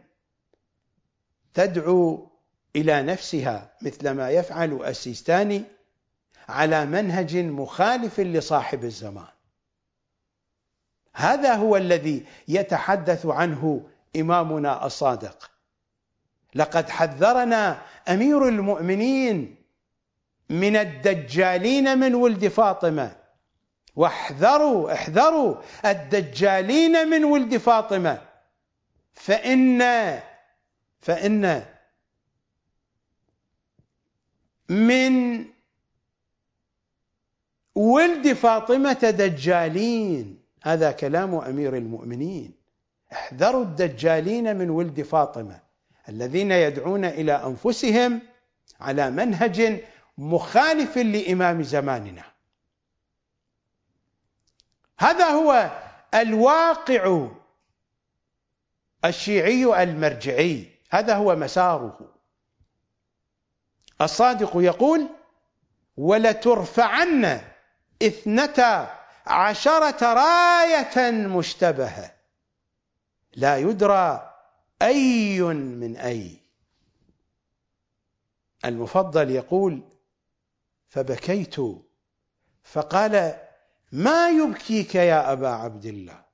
تدعو إلى نفسها مثل ما يفعل السيستاني على منهج مخالف لصاحب الزمان. هذا هو الذي يتحدث عنه إمامنا الصادق. لقد حذرنا أمير المؤمنين من الدجالين من ولد فاطمة، واحذروا احذروا الدجالين من ولد فاطمة، فإن فإن من ولد فاطمة دجالين. هذا كلام أمير المؤمنين. احذروا الدجالين من ولد فاطمة الذين يدعون إلى أنفسهم على منهج مخالف لإمام زماننا. هذا هو الواقع الشيعي المرجعي، هذا هو مساره. الصادق يقول: ولترفعن اثنتا عشرة راية مشتبهة لا يدرى أي من أي. المفضل يقول: فبكيت فقال: ما يبكيك يا أبا عبد الله؟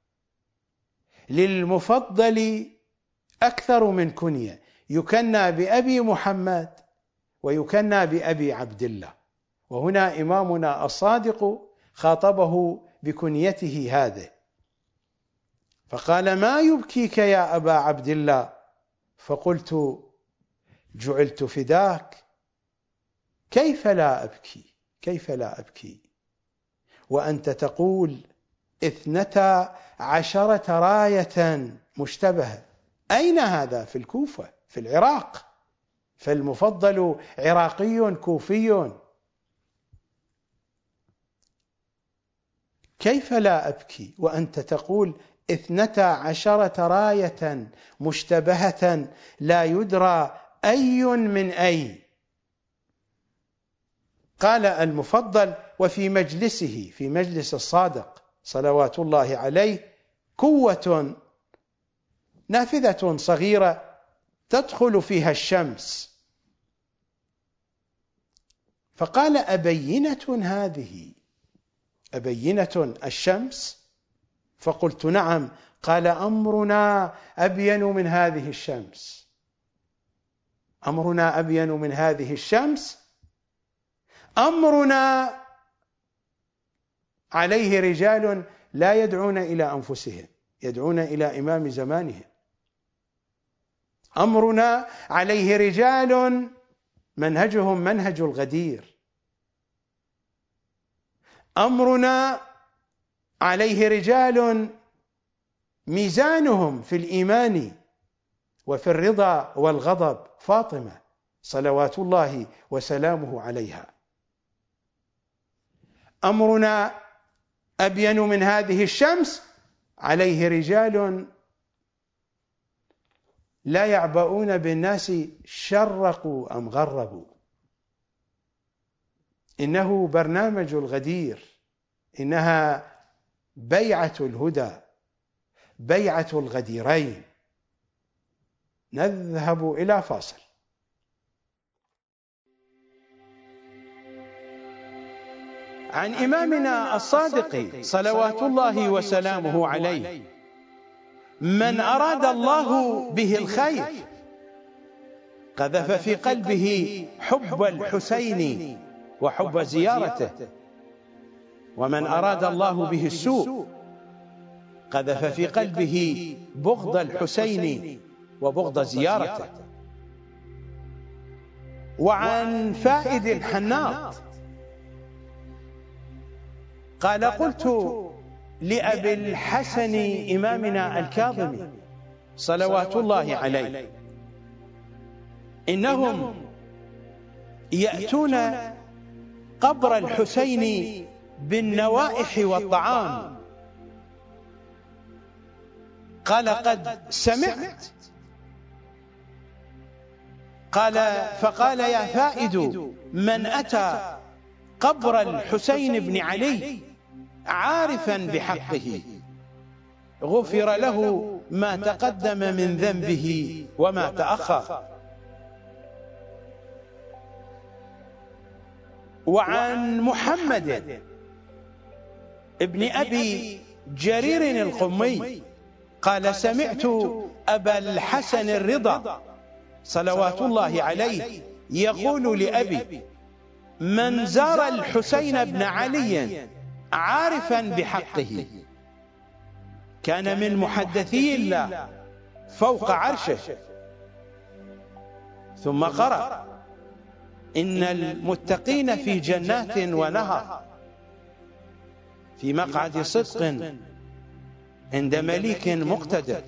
للمفضل أكثر من كنية، يكنى بأبي محمد ويكنى بأبي عبد الله، وهنا إمامنا الصادق خاطبه بكنيته هذه، فقال: ما يبكيك يا أبا عبد الله؟ فقلت: جعلت فداك، كيف لا أبكي كيف لا أبكي وأنت تقول اثنتا عشرة راية مشتبهة؟ أين هذا؟ في الكوفة في العراق، فالمفضل عراقي كوفي. كيف لا أبكي وأنت تقول اثنتا عشرة راية مشتبهة لا يدرى أي من أي؟ قال المفضل: وفي مجلسه في مجلس الصادق صلوات الله عليه كوة نافذة صغيرة تدخل فيها الشمس، فقال: أبينة هذه؟ أبينة الشمس؟ فقلت: نعم. قال: أمرنا أبين من هذه الشمس أمرنا أبين من هذه الشمس أمرنا عليه رجال لا يدعون إلى أنفسهم، يدعون إلى إمام زمانهم. أمرنا عليه رجال منهجهم منهج الغدير. أمرنا عليه رجال ميزانهم في الإيمان وفي الرضا والغضب فاطمة صلوات الله وسلامه عليها. أمرنا أبين من هذه الشمس، عليه رجال لا يعبؤون بالناس شرقوا أم غربوا. إنه برنامج الغدير، إنها بيعة الهدى، بيعة الغديرين. نذهب إلى فاصل. عن إمامنا الصادق صلوات الله وسلامه عليه: من أراد الله به الخير قذف في قلبه حب الحسين وحب زيارته، ومن أراد الله به السوء قذف في قلبه بغض الحسين وبغض زيارته. وعن فائد الحناط قال: قلت لأبي الحسن إمامنا الكاظم صلوات الله عليه: إنهم يأتون قبر الحسين بالنوائح والطعام. قال: قد سمعت. قال: فقال: يا فائد، من أتى قبر الحسين بن علي عارفا بحقه غفر له ما تقدم من ذنبه وما تأخر. وعن محمد ابن أبي جرير القمي قال: سمعت أبا الحسن الرضا صلوات الله عليه يقول لأبي: من زار الحسين بن علي عارفا بحقه كان من محدثي الله فوق عرشه. ثم قرأ: إن المتقين في جنات ونهر في مقعد صدق عند مليك مقتدر.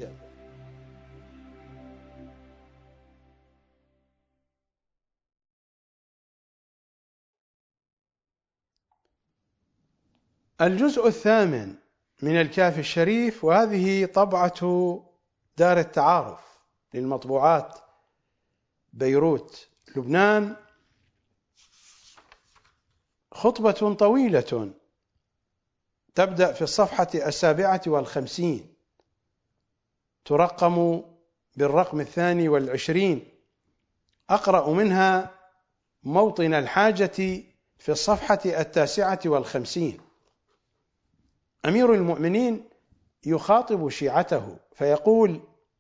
الجزء الثامن من الكافي الشريف، وهذه طبعة دار التعارف للمطبوعات بيروت لبنان. خطبة طويلة تبدأ في الصفحة السابعة والخمسين، ترقم بالرقم الثاني والعشرين. أقرأ منها موطن الحاجة في الصفحة التاسعة والخمسين. أمير المؤمنين يخاطب شيعته فيقول: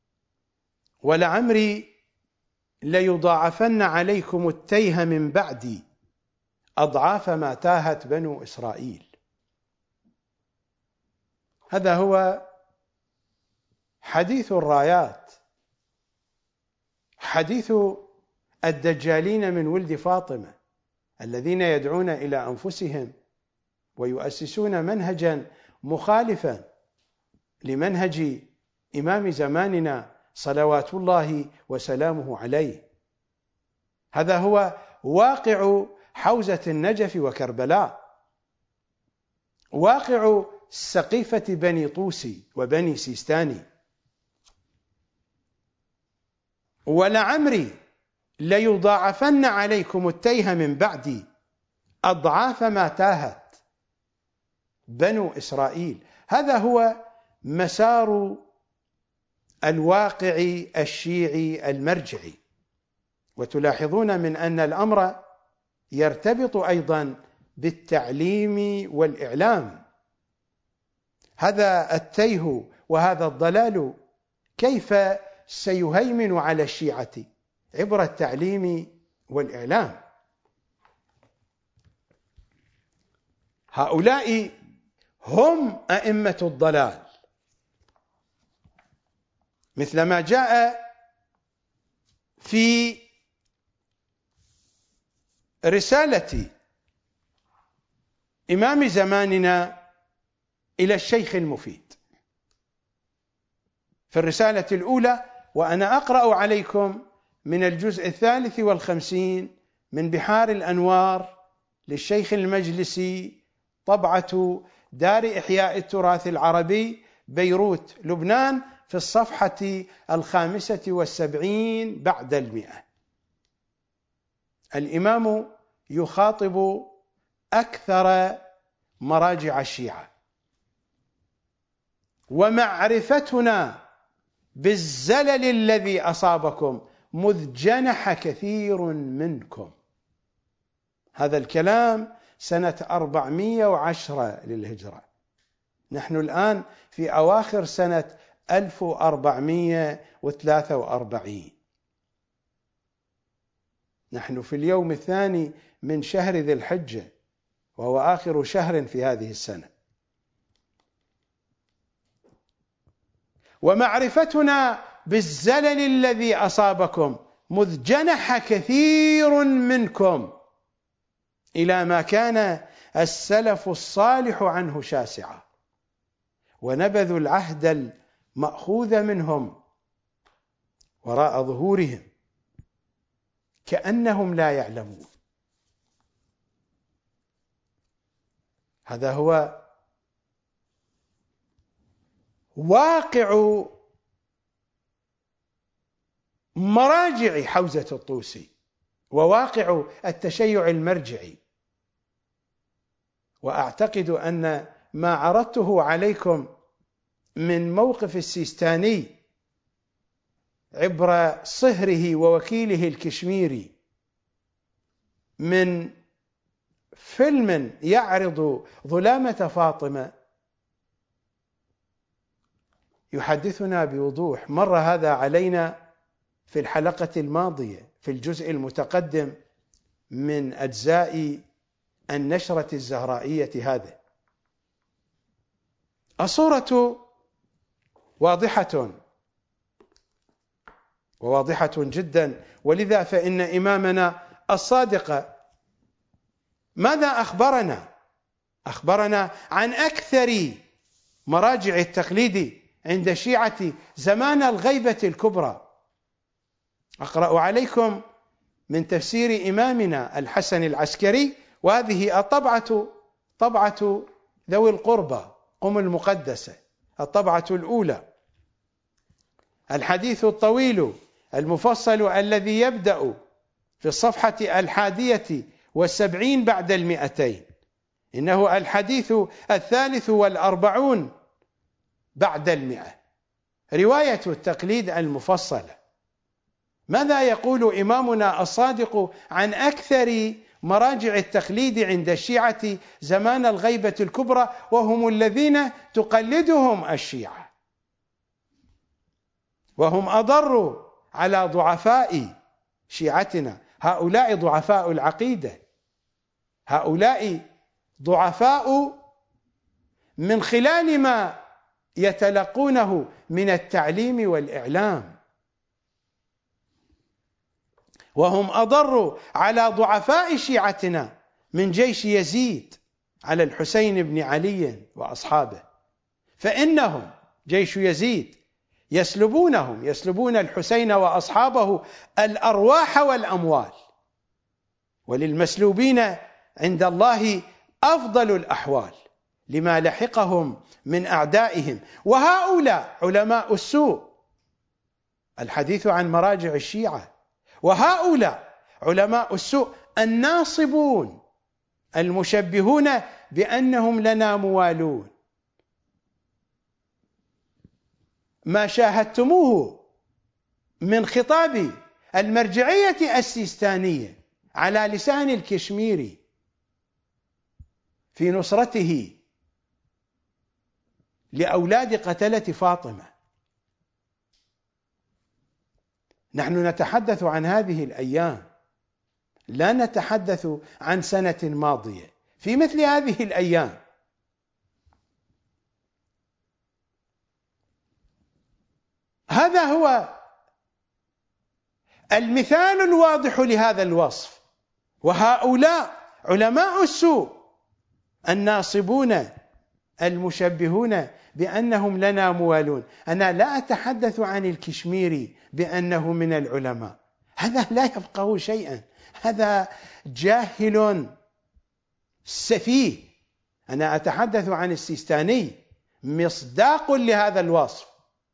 ولعمري ليضاعفن عليكم التيه من بعدي أضعاف ما تاهت بنو إسرائيل. هذا هو حديث الرايات، حديث الدجالين من ولد فاطمة الذين يدعون إلى أنفسهم ويؤسسون منهجا مخالفا لمنهج إمام زماننا صلوات الله وسلامه عليه. هذا هو واقع حوزة النجف وكربلاء، واقع سقيفة بني طوسي وبني سيستاني. ولعمري ليضاعفن عليكم التيه من بعدي أضعاف ما تاهت بنو إسرائيل. هذا هو مسار الواقع الشيعي المرجعي. وتلاحظون من أن الأمر يرتبط أيضا بالتعليم والإعلام. هذا التيه وهذا الضلال كيف سيهيمن على الشيعة؟ عبر التعليم والإعلام. هؤلاء هم أئمة الضلال، مثل ما جاء في رسالة إمام زماننا إلى الشيخ المفيد. في الرسالة الأولى وأنا أقرأ عليكم من الجزء الثالث والخمسين من بحار الأنوار للشيخ المجلسي، طبعة دار إحياء التراث العربي، بيروت، لبنان، في الصفحة الخامسة والسبعين بعد المئة. الإمام يخاطب أكثر مراجع الشيعة: ومعرفتنا بالزلل الذي أصابكم مذ جنح كثير منكم. هذا الكلام سنة أربعمئة وعشرة للهجرة، نحن الآن في أواخر سنة ألف وأربعمئة وثلاثة وأربعين، نحن في اليوم الثاني من شهر ذي الحجة، وهو آخر شهر في هذه السنة. ومعرفتنا بالزلل الذي أصابكم مذ جنح كثير منكم إلى ما كان السلف الصالح عنه شاسعا، ونبذوا العهد المأخوذ منهم وراء ظهورهم كأنهم لا يعلمون. هذا هو واقع مراجع حوزة الطوسي وواقع التشيع المرجعي. وأعتقد أن ما عرضته عليكم من موقف السيستاني عبر صهره ووكيله الكشميري من فيلم يعرض ظلامة فاطمة يحدثنا بوضوح. مر هذا علينا في الحلقة الماضية في الجزء المتقدم من أجزاء النشرة الزهرائية. هذا الصورة واضحة وواضحة جدا، ولذا فإن إمامنا الصادق ماذا أخبرنا؟ أخبرنا عن أكثر مراجع التقليد عند الشيعة زمان الغيبة الكبرى. أقرأ عليكم من تفسير إمامنا الحسن العسكري، وهذه الطبعة طبعة ذوي القربى قم المقدسة، الطبعة الأولى، الحديث الطويل المفصل الذي يبدأ في الصفحة الحادية والسبعين بعد المئتين، إنه الحديث الثالث والأربعون بعد المئة، رواية التقليد المفصلة. ماذا يقول إمامنا الصادق عن أكثر مراجع التقليد عند الشيعة زمان الغيبة الكبرى، وهم الذين تقلدهم الشيعة، وهم أضر على ضعفاء شيعتنا؟ هؤلاء ضعفاء العقيدة، هؤلاء ضعفاء من خلال ما يتلقونه من التعليم والإعلام، وهم أضر على ضعفاء شيعتنا من جيش يزيد على الحسين بن علي وأصحابه، فإنهم جيش يزيد يسلبونهم يسلبون الحسين وأصحابه الأرواح والأموال، وللمسلوبين عند الله أفضل الأحوال لما لحقهم من أعدائهم. وهؤلاء علماء السوء، الحديث عن مراجع الشيعة، وهؤلاء علماء السوء الناصبون المشبهون بأنهم لنا موالون. ما شاهدتموه من خطاب المرجعية السيستانية على لسان الكشميري في نصرته لأولاد قتلة فاطمة. نحن نتحدث عن هذه الأيام، لا نتحدث عن سنة ماضية. في مثل هذه الأيام هذا هو المثال الواضح لهذا الوصف. وهؤلاء علماء السوء الناصبون المشبهون بأنهم لنا موالون. أنا لا أتحدث عن الكشميري بأنه من العلماء، هذا لا يفقه شيئا، هذا جاهل سفيه. أنا أتحدث عن السيستاني، مصداق لهذا الوصف.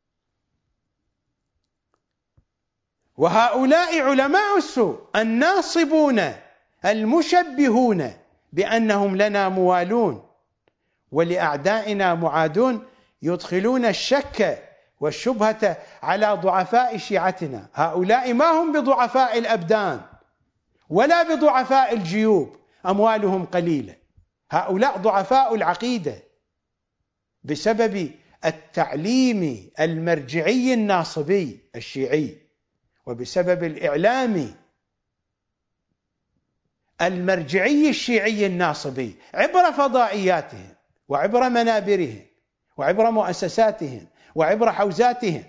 وهؤلاء علماء السوء الناصبون المشبهون بأنهم لنا موالون ولأعدائنا معادون، يدخلون الشك والشبهة على ضعفاء شيعتنا. هؤلاء ما هم بضعفاء الأبدان ولا بضعفاء الجيوب، أموالهم قليلة. هؤلاء ضعفاء العقيدة بسبب التعليم المرجعي الناصبي الشيعي، وبسبب الإعلام المرجعي الشيعي الناصبي عبر فضائياتهم وعبر منابرهم وعبر مؤسساتهم وعبر حوزاتهم.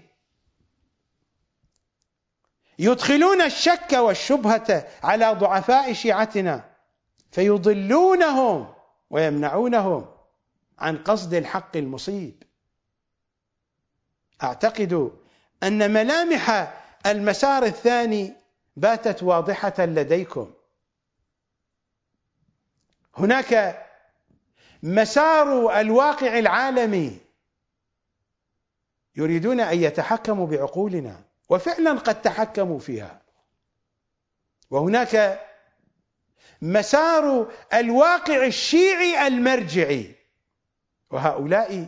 يدخلون الشك والشبهة على ضعفاء شيعتنا فيضلونهم ويمنعونهم عن قصد الحق المصيب. أعتقد أن ملامح المسار الثاني باتت واضحة لديكم. هناك مسار الواقع العالمي، يريدون أن يتحكموا بعقولنا، وفعلا قد تحكموا فيها. وهناك مسار الواقع الشيعي المرجعي، وهؤلاء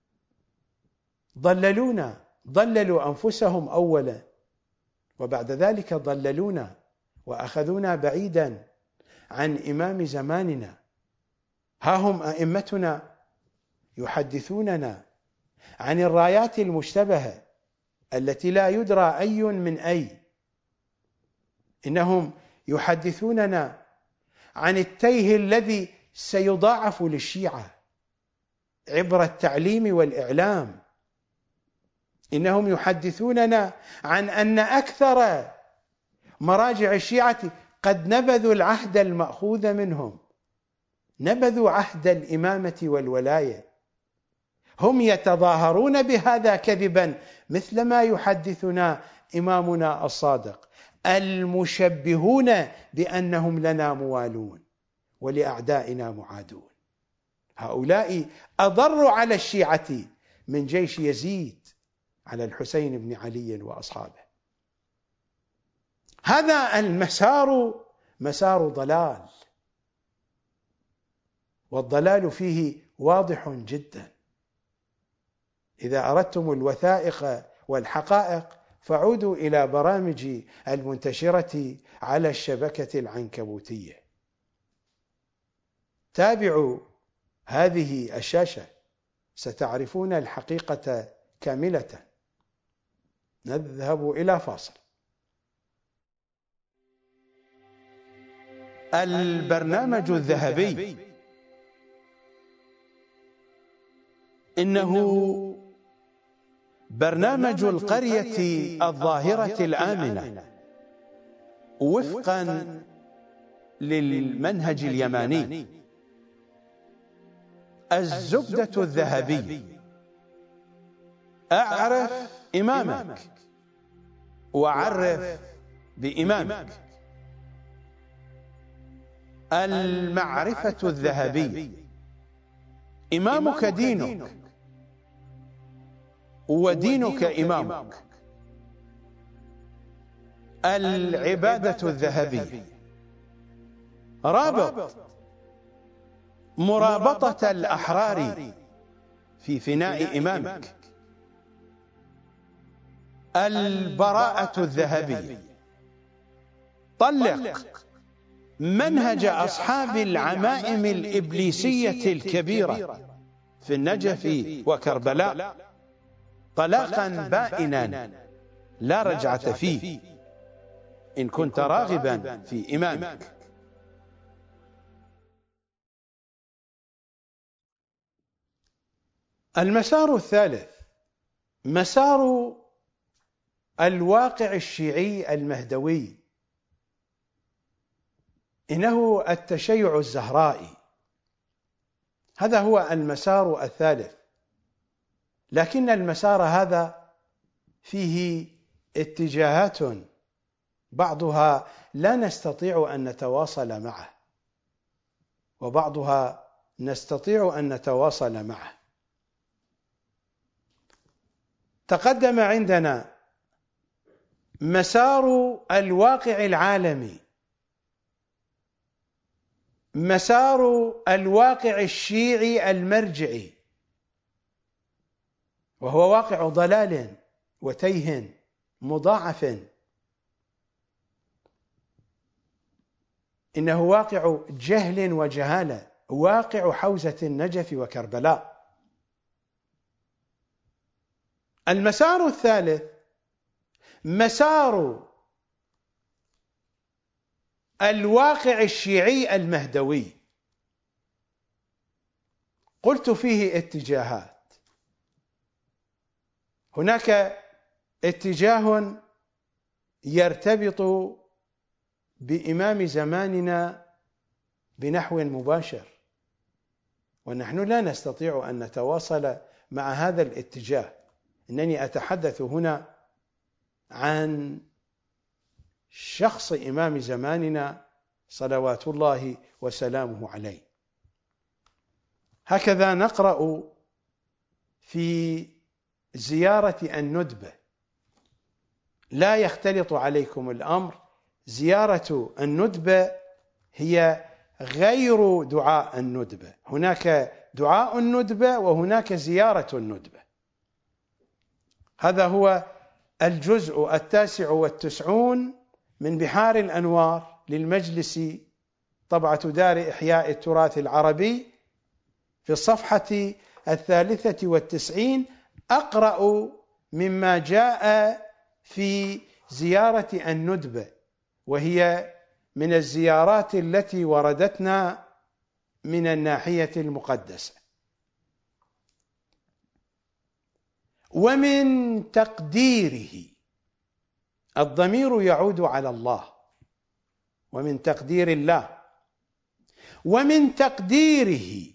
ضللونا، ضللوا أنفسهم أولا، وبعد ذلك ضللونا وأخذونا بعيدا عن إمام زماننا. ها هم أئمتنا يحدثوننا عن الرايات المشتبهة التي لا يدرى أي من أي. إنهم يحدثوننا عن التيه الذي سيضاعف للشيعة عبر التعليم والإعلام. إنهم يحدثوننا عن أن أكثر مراجع الشيعة قد نبذوا العهد المأخوذ منهم، نبذوا عهد الإمامة والولاية. هم يتظاهرون بهذا كذبا، مثلما يحدثنا إمامنا الصادق: المشبهون بأنهم لنا موالون ولأعدائنا معادون. هؤلاء أضروا على الشيعة من جيش يزيد على الحسين بن علي وأصحابه. هذا المسار مسار ضلال، والضلال فيه واضح جدا. إذا أردتم الوثائق والحقائق فعودوا إلى برامج المنتشرة على الشبكة العنكبوتية. تابعوا هذه الشاشة ستعرفون الحقيقة كاملة. نذهب إلى فاصل. البرنامج الذهبي إنه برنامج القرية الظاهرة الآمنة وفقا للمنهج اليماني. الزبدة الذهبي: أعرف إمامك وعرف بإمامك. المعرفة الذهبي: إمامك دينك ودينك إمامك. العبادة الذهبي: رابط مرابطة الأحرار في فناء إمامك. البراءة الذهبي: طلق منهج أصحاب العمائم الإبليسية الكبيرة في النجف وكربلاء طلاقا بائنا لا رجعة فيه إن كنت راغبا في إمامك. المسار الثالث مسار الواقع الشيعي المهدوي، إنه التشيع الزهرائي. هذا هو المسار الثالث. لكن المسار هذا فيه اتجاهات بعضها لا نستطيع أن نتواصل معه، وبعضها نستطيع أن نتواصل معه. تقدم عندنا مسار الواقع العالمي، مسار الواقع الشيعي المرجعي، وهو واقع ضلال وتيه مضاعف، إنه واقع جهل وجهالة، واقع حوزة النجف وكربلاء. المسار الثالث مسار الواقع الشيعي المهدوي، قلت فيه اتجاهات. هناك اتجاه يرتبط بإمام زماننا بنحو مباشر، ونحن لا نستطيع أن نتواصل مع هذا الاتجاه. إنني أتحدث هنا عن شخص إمام زماننا صلوات الله وسلامه عليه. هكذا نقرأ في زيارة الندبة، لا يختلط عليكم الأمر، زيارة الندبة هي غير دعاء الندبة، هناك دعاء الندبة وهناك زيارة الندبة. هذا هو الجزء التاسع والتسعون من بحار الأنوار للمجلس، طبعة دار إحياء التراث العربي، في الصفحة الثالثة والتسعين. أقرأ مما جاء في زيارة الندبة، وهي من الزيارات التي وردتنا من الناحية المقدسة. ومن تقديره، الضمير يعود على الله، ومن تقدير الله، ومن تقديره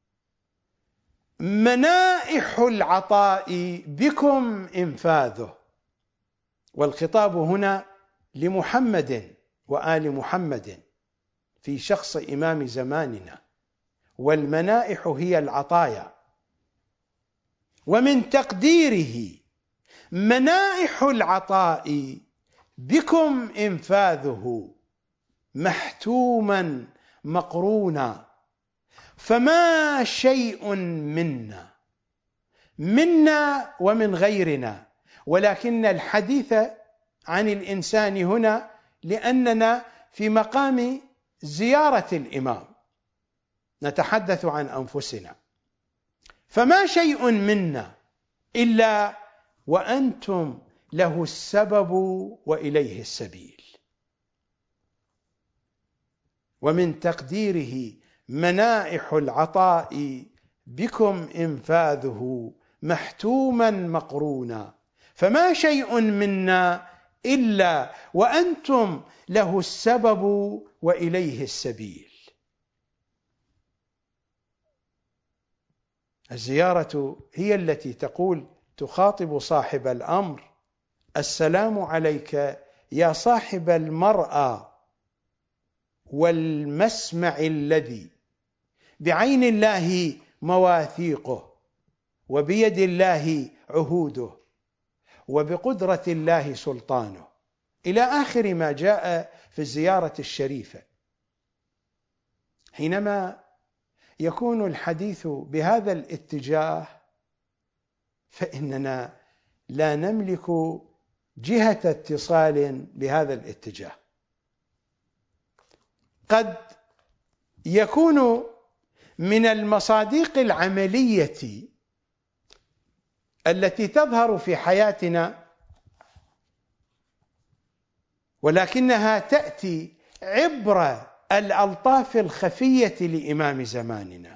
منائح العطاء بكم إنفاذه. والخطاب هنا لمحمد وآل محمد في شخص إمام زماننا، والمنائح هي العطايا. ومن تقديره منائح العطاء بكم إنفاذه محتوما مقرونا، فما شيء منا منا ومن غيرنا، ولكن الحديث عن الإنسان هنا لأننا في مقام زيارة الإمام نتحدث عن أنفسنا. فما شيء منا إلا وأنتم له السبب وإليه السبيل. ومن تقديره منائح العطاء بكم إنفاذه محتوما مقرونا، فما شيء منا إلا وأنتم له السبب وإليه السبيل. الزيارة هي التي تقول، تخاطب صاحب الأمر: السلام عليك يا صاحب المرأى والمسمع الذي بعين الله مواثيقه، وبيد الله عهوده، وبقدرة الله سلطانه، إلى آخر ما جاء في الزيارة الشريفة. حينما يكون الحديث بهذا الاتجاه فإننا لا نملك جهة اتصال بهذا الاتجاه. قد يكون من المصادق العملية التي تظهر في حياتنا، ولكنها تأتي عبر الألطاف الخفية لإمام زماننا.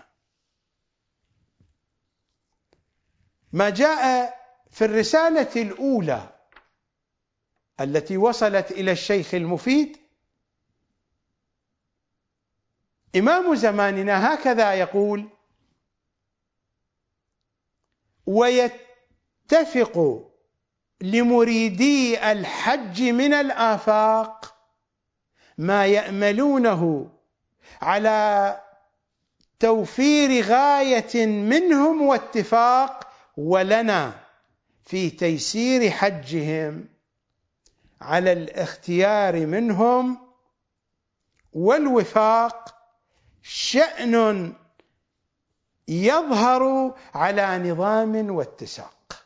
ما جاء في الرسالة الأولى التي وصلت إلى الشيخ المفيد، إمام زماننا هكذا يقول: ويتفق لمريدي الحج من الآفاق ما يأملونه على توفير غاية منهم واتفاق ولنا في تيسير حجهم على الاختيار منهم والوفاق شأن يظهر على نظام واتساق.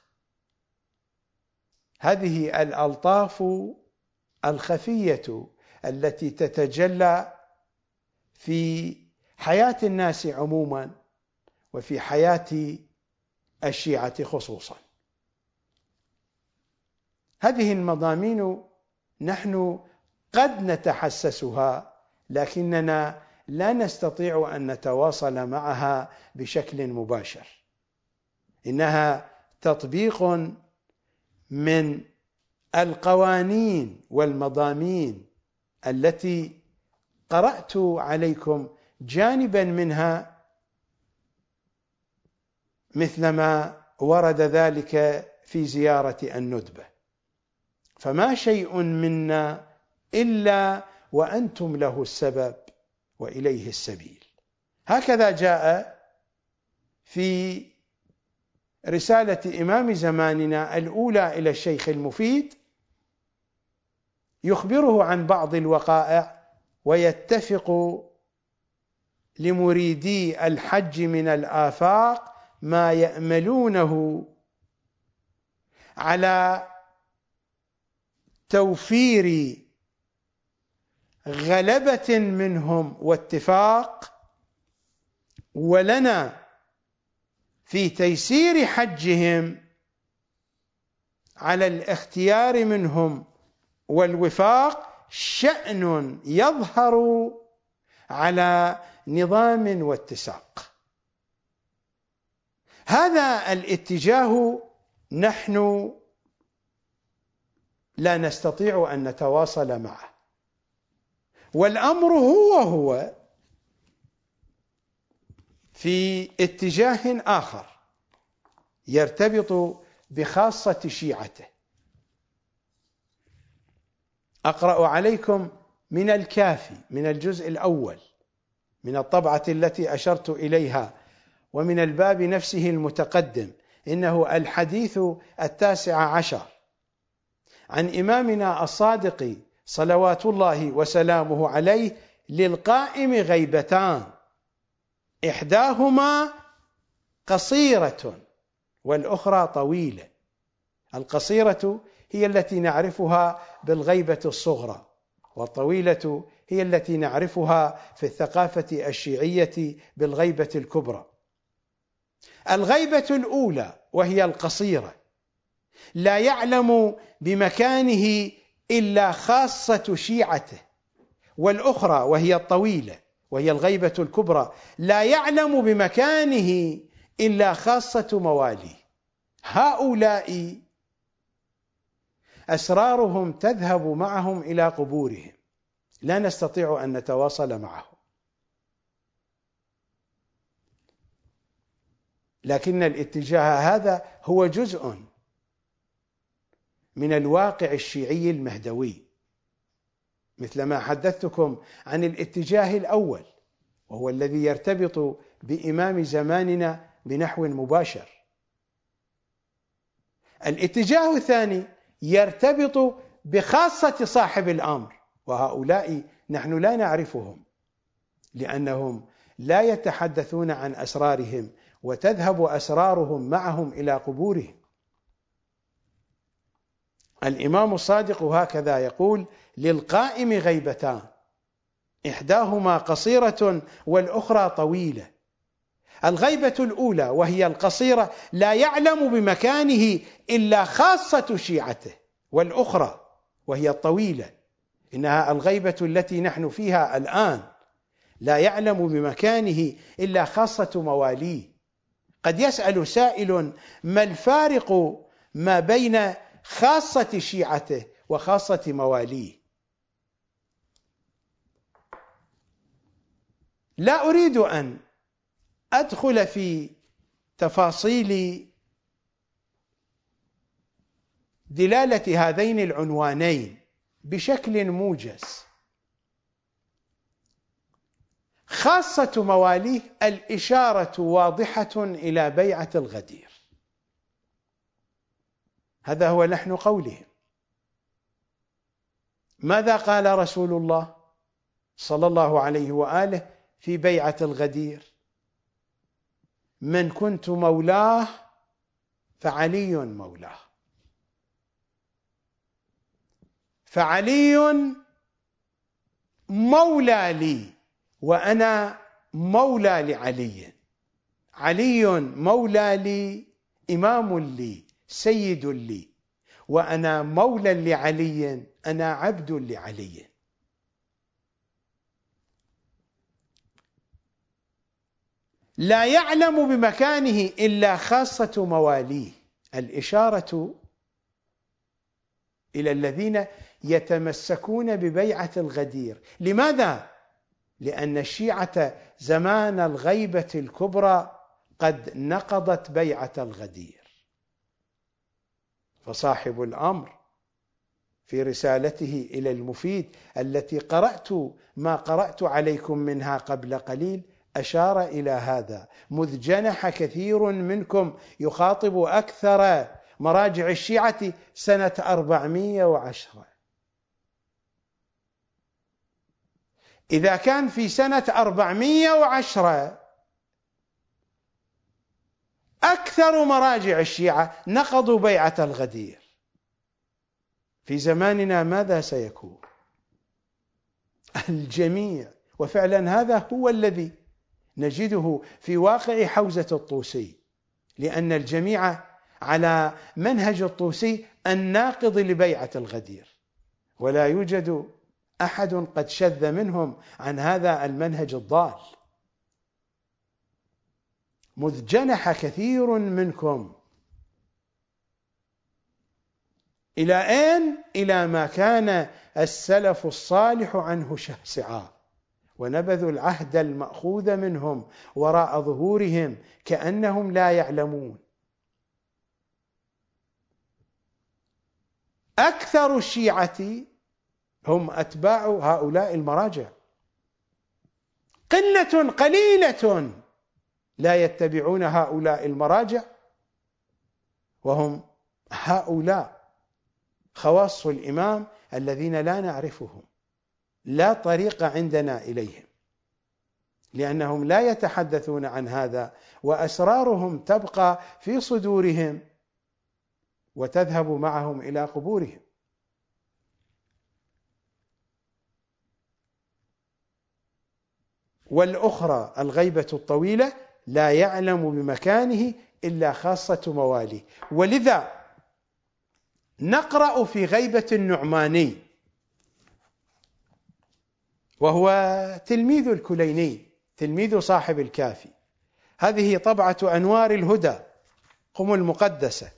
هذه الألطاف الخفية التي تتجلى في حياة الناس عموما وفي حياة الشيعة خصوصا. هذه المضامين نحن قد نتحسسها، لكننا لا نستطيع أن نتواصل معها بشكل مباشر. إنها تطبيق من القوانين والمضامين التي قرأت عليكم جانبا منها مثلما ورد ذلك في زيارة الندبة. فما شيء منا إلا وأنتم له السبب وإليه السبيل. هكذا جاء في رسالة إمام زماننا الأولى إلى الشيخ المفيد، يخبره عن بعض الوقائع ويتفق لمريدي الحج من الآفاق ما يأملونه على توفير غلبة منهم واتفاق ولنا في تيسير حجهم على الاختيار منهم والوفاق شأن يظهر على نظام واتساق. هذا الاتجاه نحن لا نستطيع أن نتواصل معه، والأمر هو هو في اتجاه آخر يرتبط بخاصة شيعته. أقرأ عليكم من الكافي من الجزء الأول من الطبعة التي أشرت إليها ومن الباب نفسه المتقدم، إنه الحديث التاسع عشر عن إمامنا الصادق صلوات الله وسلامه عليه: للقائم غيبتان إحداهما قصيرة والأخرى طويلة. القصيرة هي التي نعرفها بالغيبة الصغرى، والطويلة هي التي نعرفها في الثقافة الشيعية بالغيبة الكبرى. الغيبة الأولى وهي القصيرة لا يعلم بمكانه إلا خاصة شيعته، والأخرى وهي الطويلة وهي الغيبة الكبرى لا يعلم بمكانه إلا خاصة مواليه. هؤلاء أسرارهم تذهب معهم إلى قبورهم، لا نستطيع أن نتواصل معهم. لكن الاتجاه هذا هو جزء من الواقع الشيعي المهدوي، مثلما حدثتكم عن الاتجاه الأول وهو الذي يرتبط بإمام زماننا بنحو مباشر. الاتجاه الثاني يرتبط بخاصة صاحب الأمر، وهؤلاء نحن لا نعرفهم لأنهم لا يتحدثون عن أسرارهم وتذهب أسرارهم معهم إلى قبورهم. الإمام الصادق هكذا يقول: للقائم غيبتان إحداهما قصيرة والأخرى طويلة. الغيبة الأولى وهي القصيرة لا يعلم بمكانه إلا خاصة شيعته، والأخرى وهي الطويلة إنها الغيبة التي نحن فيها الآن، لا يعلم بمكانه إلا خاصة مواليه. قد يسأل سائل: ما الفارق ما بين خاصة شيعته وخاصة مواليه؟ لا أريد أن أدخل في تفاصيل دلالة هذين العنوانين بشكل موجز. خاصة مواليه الإشارة واضحة إلى بيعة الغدير، هذا هو لحن قولهم. ماذا قال رسول الله صلى الله عليه وآله في بيعة الغدير؟ من كنت مولاه فعلي مولاه، فعلي مولى لي وأنا مولى لعلي، علي مولى لي، إمام لي، سيد لي، وأنا مولى لعلي، أنا عبد لعلي. لا يعلم بمكانه إلا خاصة مواليه، الإشارة إلى الذين يتمسكون ببيعة الغدير. لماذا؟ لأن الشيعة زمان الغيبة الكبرى قد نقضت بيعة الغدير، فصاحب الأمر في رسالته إلى المفيد التي قرأت ما قرأت عليكم منها قبل قليل أشار إلى هذا، مذ جنح كثير منكم، يخاطب أكثر مراجع الشيعة سنة أربعمائة وعشرة. إذا كان في سنة أربعمائة وعشرة أكثر مراجع الشيعة نقضوا بيعة الغدير، في زماننا ماذا سيكون؟ الجميع، وفعلا هذا هو الذي نجده في واقع حوزة الطوسي، لأن الجميع على منهج الطوسي الناقض لبيعة الغدير، ولا يوجد أحد قد شذ منهم عن هذا المنهج الضال. مذ جنح كثير منكم إلى أين؟ إلى ما كان السلف الصالح عنه شاسعا، ونبذوا العهد المأخوذ منهم وراء ظهورهم كأنهم لا يعلمون. أكثر الشيعة هم أتباع هؤلاء المراجع، قلة قليلة لا يتبعون هؤلاء المراجع، وهم هؤلاء خواص الإمام الذين لا نعرفهم، لا طريق عندنا إليهم، لأنهم لا يتحدثون عن هذا، وأسرارهم تبقى في صدورهم وتذهب معهم إلى قبورهم. والأخرى الغيبة الطويلة لا يعلم بمكانه إلا خاصة مواليه. ولذا نقرأ في غيبة النعماني، وهو تلميذ الكليني، تلميذ صاحب الكافي، هذه طبعة أنوار الهدى قم المقدسة،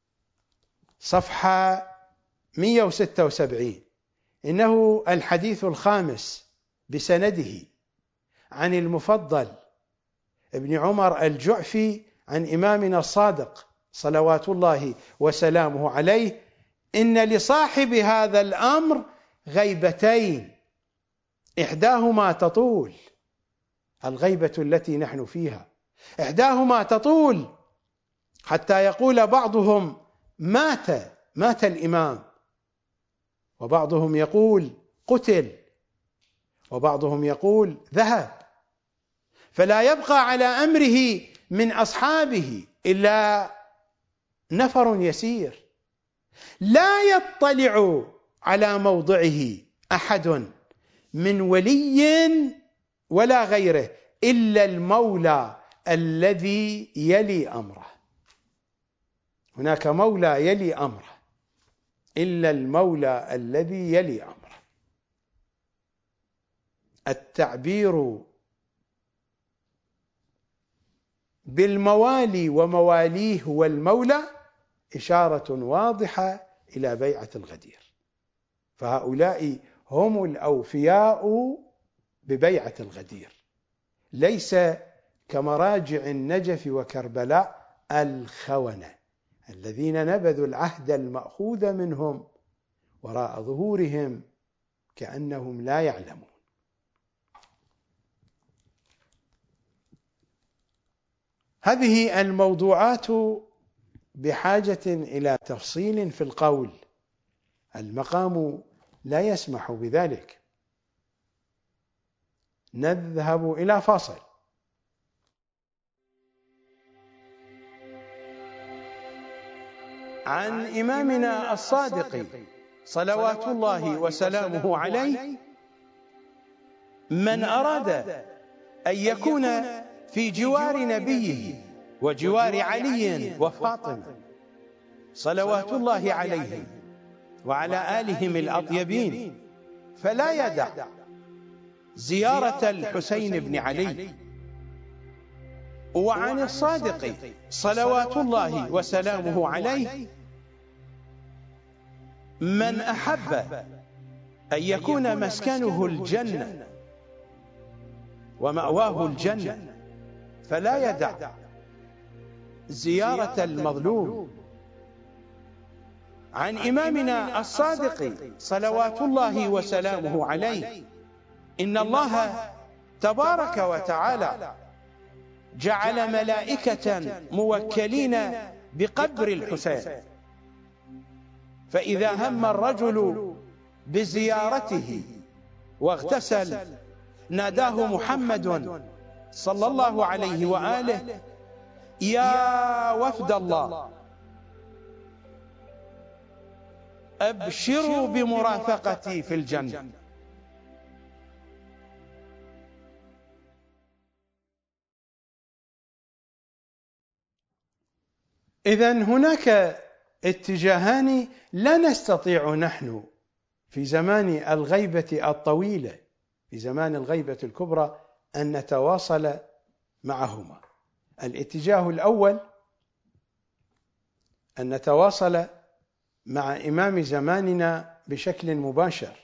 صفحة مئة وستة وسبعين. إنه الحديث الخامس بسنده عن المفضل ابن عمر الجعفي عن إمامنا الصادق صلوات الله وسلامه عليه: إن لصاحب هذا الأمر غيبتين، إحداهما تطول، الغيبة التي نحن فيها، إحداهما تطول حتى يقول بعضهم مات مات الإمام، وبعضهم يقول قتل، وبعضهم يقول ذهب، فلا يبقى على أمره من أصحابه إلا نفر يسير، لا يطلع على موضعه أحد من ولي ولا غيره إلا المولى الذي يلي أمره. هناك مولى يلي أمره، إلا المولى الذي يلي أمره. التعبير بالموالي ومواليه والمولى إشارة واضحة إلى بيعة الغدير، فهؤلاء هم الأوفياء ببيعة الغدير، ليس كمراجع النجف وكربلاء الخونة، الذين نبذوا العهد المأخوذ منهم وراء ظهورهم كأنهم لا يعلمون. هذه الموضوعات بحاجة إلى تفصيل في القول، المقام لا يسمح بذلك. نذهب إلى فاصل. عن إمامنا الصادق صلوات الله وسلامه عليه: من أراد أن يكون في جوار نبيه وجوار علي وفاطمة صلوات الله عليهم وعلى آلهم الأطيبين فلا يدع زيارة الحسين بن علي. وعن الصادق صلوات الله وسلامه عليه: من أحب أن يكون مسكنه الجنة ومأواه الجنة فلا يدع زيارة المظلوم. عن إمامنا الصادق صلوات الله وسلامه عليه: إن الله تبارك وتعالى جعل ملائكة موكلين بقبر الحسين، فإذا هم الرجل بزيارته واغتسل ناداه محمد صلى الله عليه وآله: يا وفد الله أبشروا بمرافقتي في الجنة. إذن هناك اتجاهان لا نستطيع نحن في زمان الغيبة الطويلة، في زمان الغيبة الكبرى، أن نتواصل معهما. الاتجاه الأول أن نتواصل مع إمام زماننا بشكل مباشر.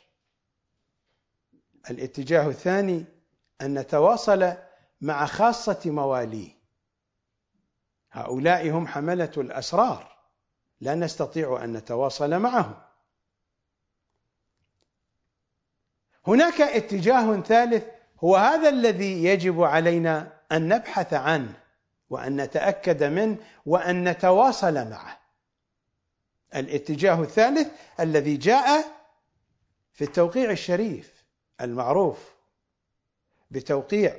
الاتجاه الثاني أن نتواصل مع خاصة مواليه، هؤلاء هم حملة الأسرار، لا نستطيع أن نتواصل معهم. هناك اتجاه ثالث هو هذا الذي يجب علينا أن نبحث عنه وأن نتأكد منه وأن نتواصل معه. الاتجاه الثالث الذي جاء في التوقيع الشريف المعروف بتوقيع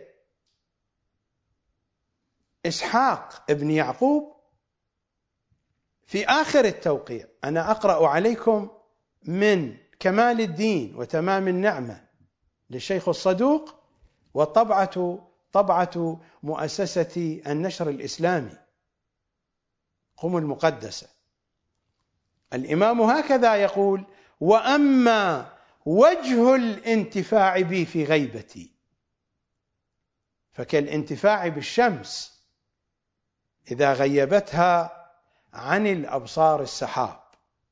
إسحاق ابن يعقوب. في آخر التوقيع أنا أقرأ عليكم من كمال الدين وتمام النعمة للشيخ الصدوق، والطبعة طبعة مؤسسة النشر الإسلامي قم المقدسة. الإمام هكذا يقول: وأما وجه الانتفاع بي في غيبتي فكالانتفاع بالشمس إذا غيبتها عن الأبصار السحاب.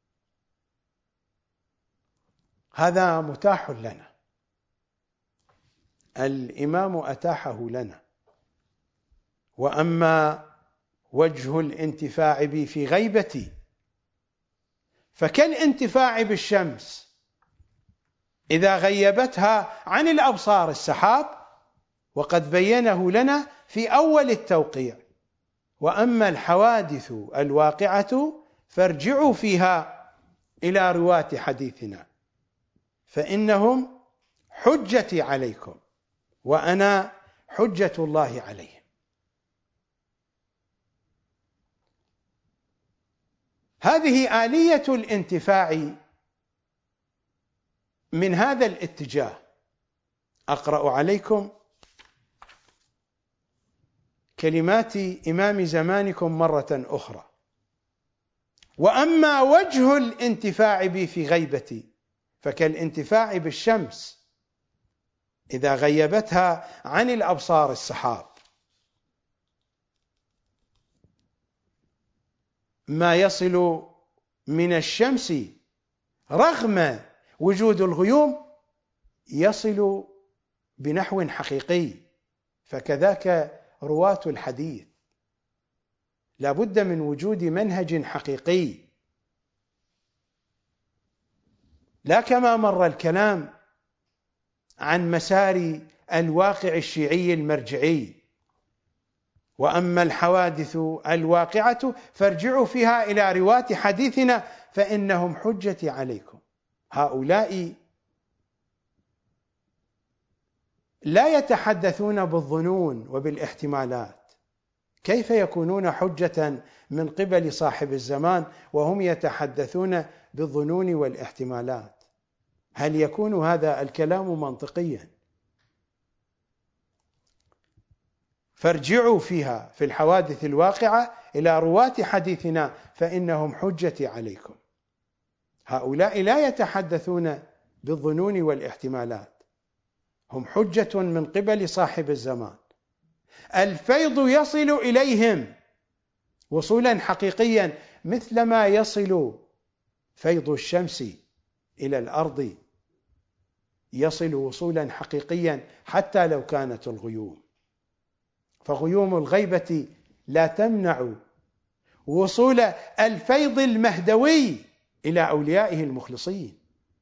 هذا متاح لنا، الإمام أتاحه لنا. وأما وجه الانتفاع بي في غيبتي فكالانتفاع بالشمس إذا غيبتها عن الأبصار السحاب، وقد بينه لنا في أول التوقيع: وأما الحوادث الواقعة فارجعوا فيها إلى رواة حديثنا فإنهم حجتي عليكم وأنا حجة الله عليهم. هذه آلية الانتفاع من هذا الاتجاه. أقرأ عليكم كلمات إمام زمانكم مرة أخرى: وأما وجه الانتفاع بي في غيبتي فكالانتفاع بالشمس إذا غيبتها عن الأبصار السحاب. ما يصل من الشمس رغم وجود الغيوم يصل بنحو حقيقي، فكذاك رواة الحديث لا بد من وجود منهج حقيقي، لا كما مر الكلام عن مسار الواقع الشيعي المرجعي. وأما الحوادث الواقعة فارجعوا فيها إلى رواة حديثنا فإنهم حجتي عليكم. هؤلاء لا يتحدثون بالظنون وبالاحتمالات، كيف يكونون حجة من قبل صاحب الزمان وهم يتحدثون بالظنون والاحتمالات؟ هل يكون هذا الكلام منطقيا؟ فارجعوا فيها في الحوادث الواقعة إلى رواة حديثنا فإنهم حجتي عليكم. هؤلاء لا يتحدثون بالظنون والاحتمالات، هم حجة من قبل صاحب الزمان. الفيض يصل إليهم وصولا حقيقيا مثلما يصل فيض الشمس إلى الأرض، يصل وصولا حقيقيا حتى لو كانت الغيوم. فغيوم الغيبة لا تمنع وصول الفيض المهدوي إلى أوليائه المخلصين.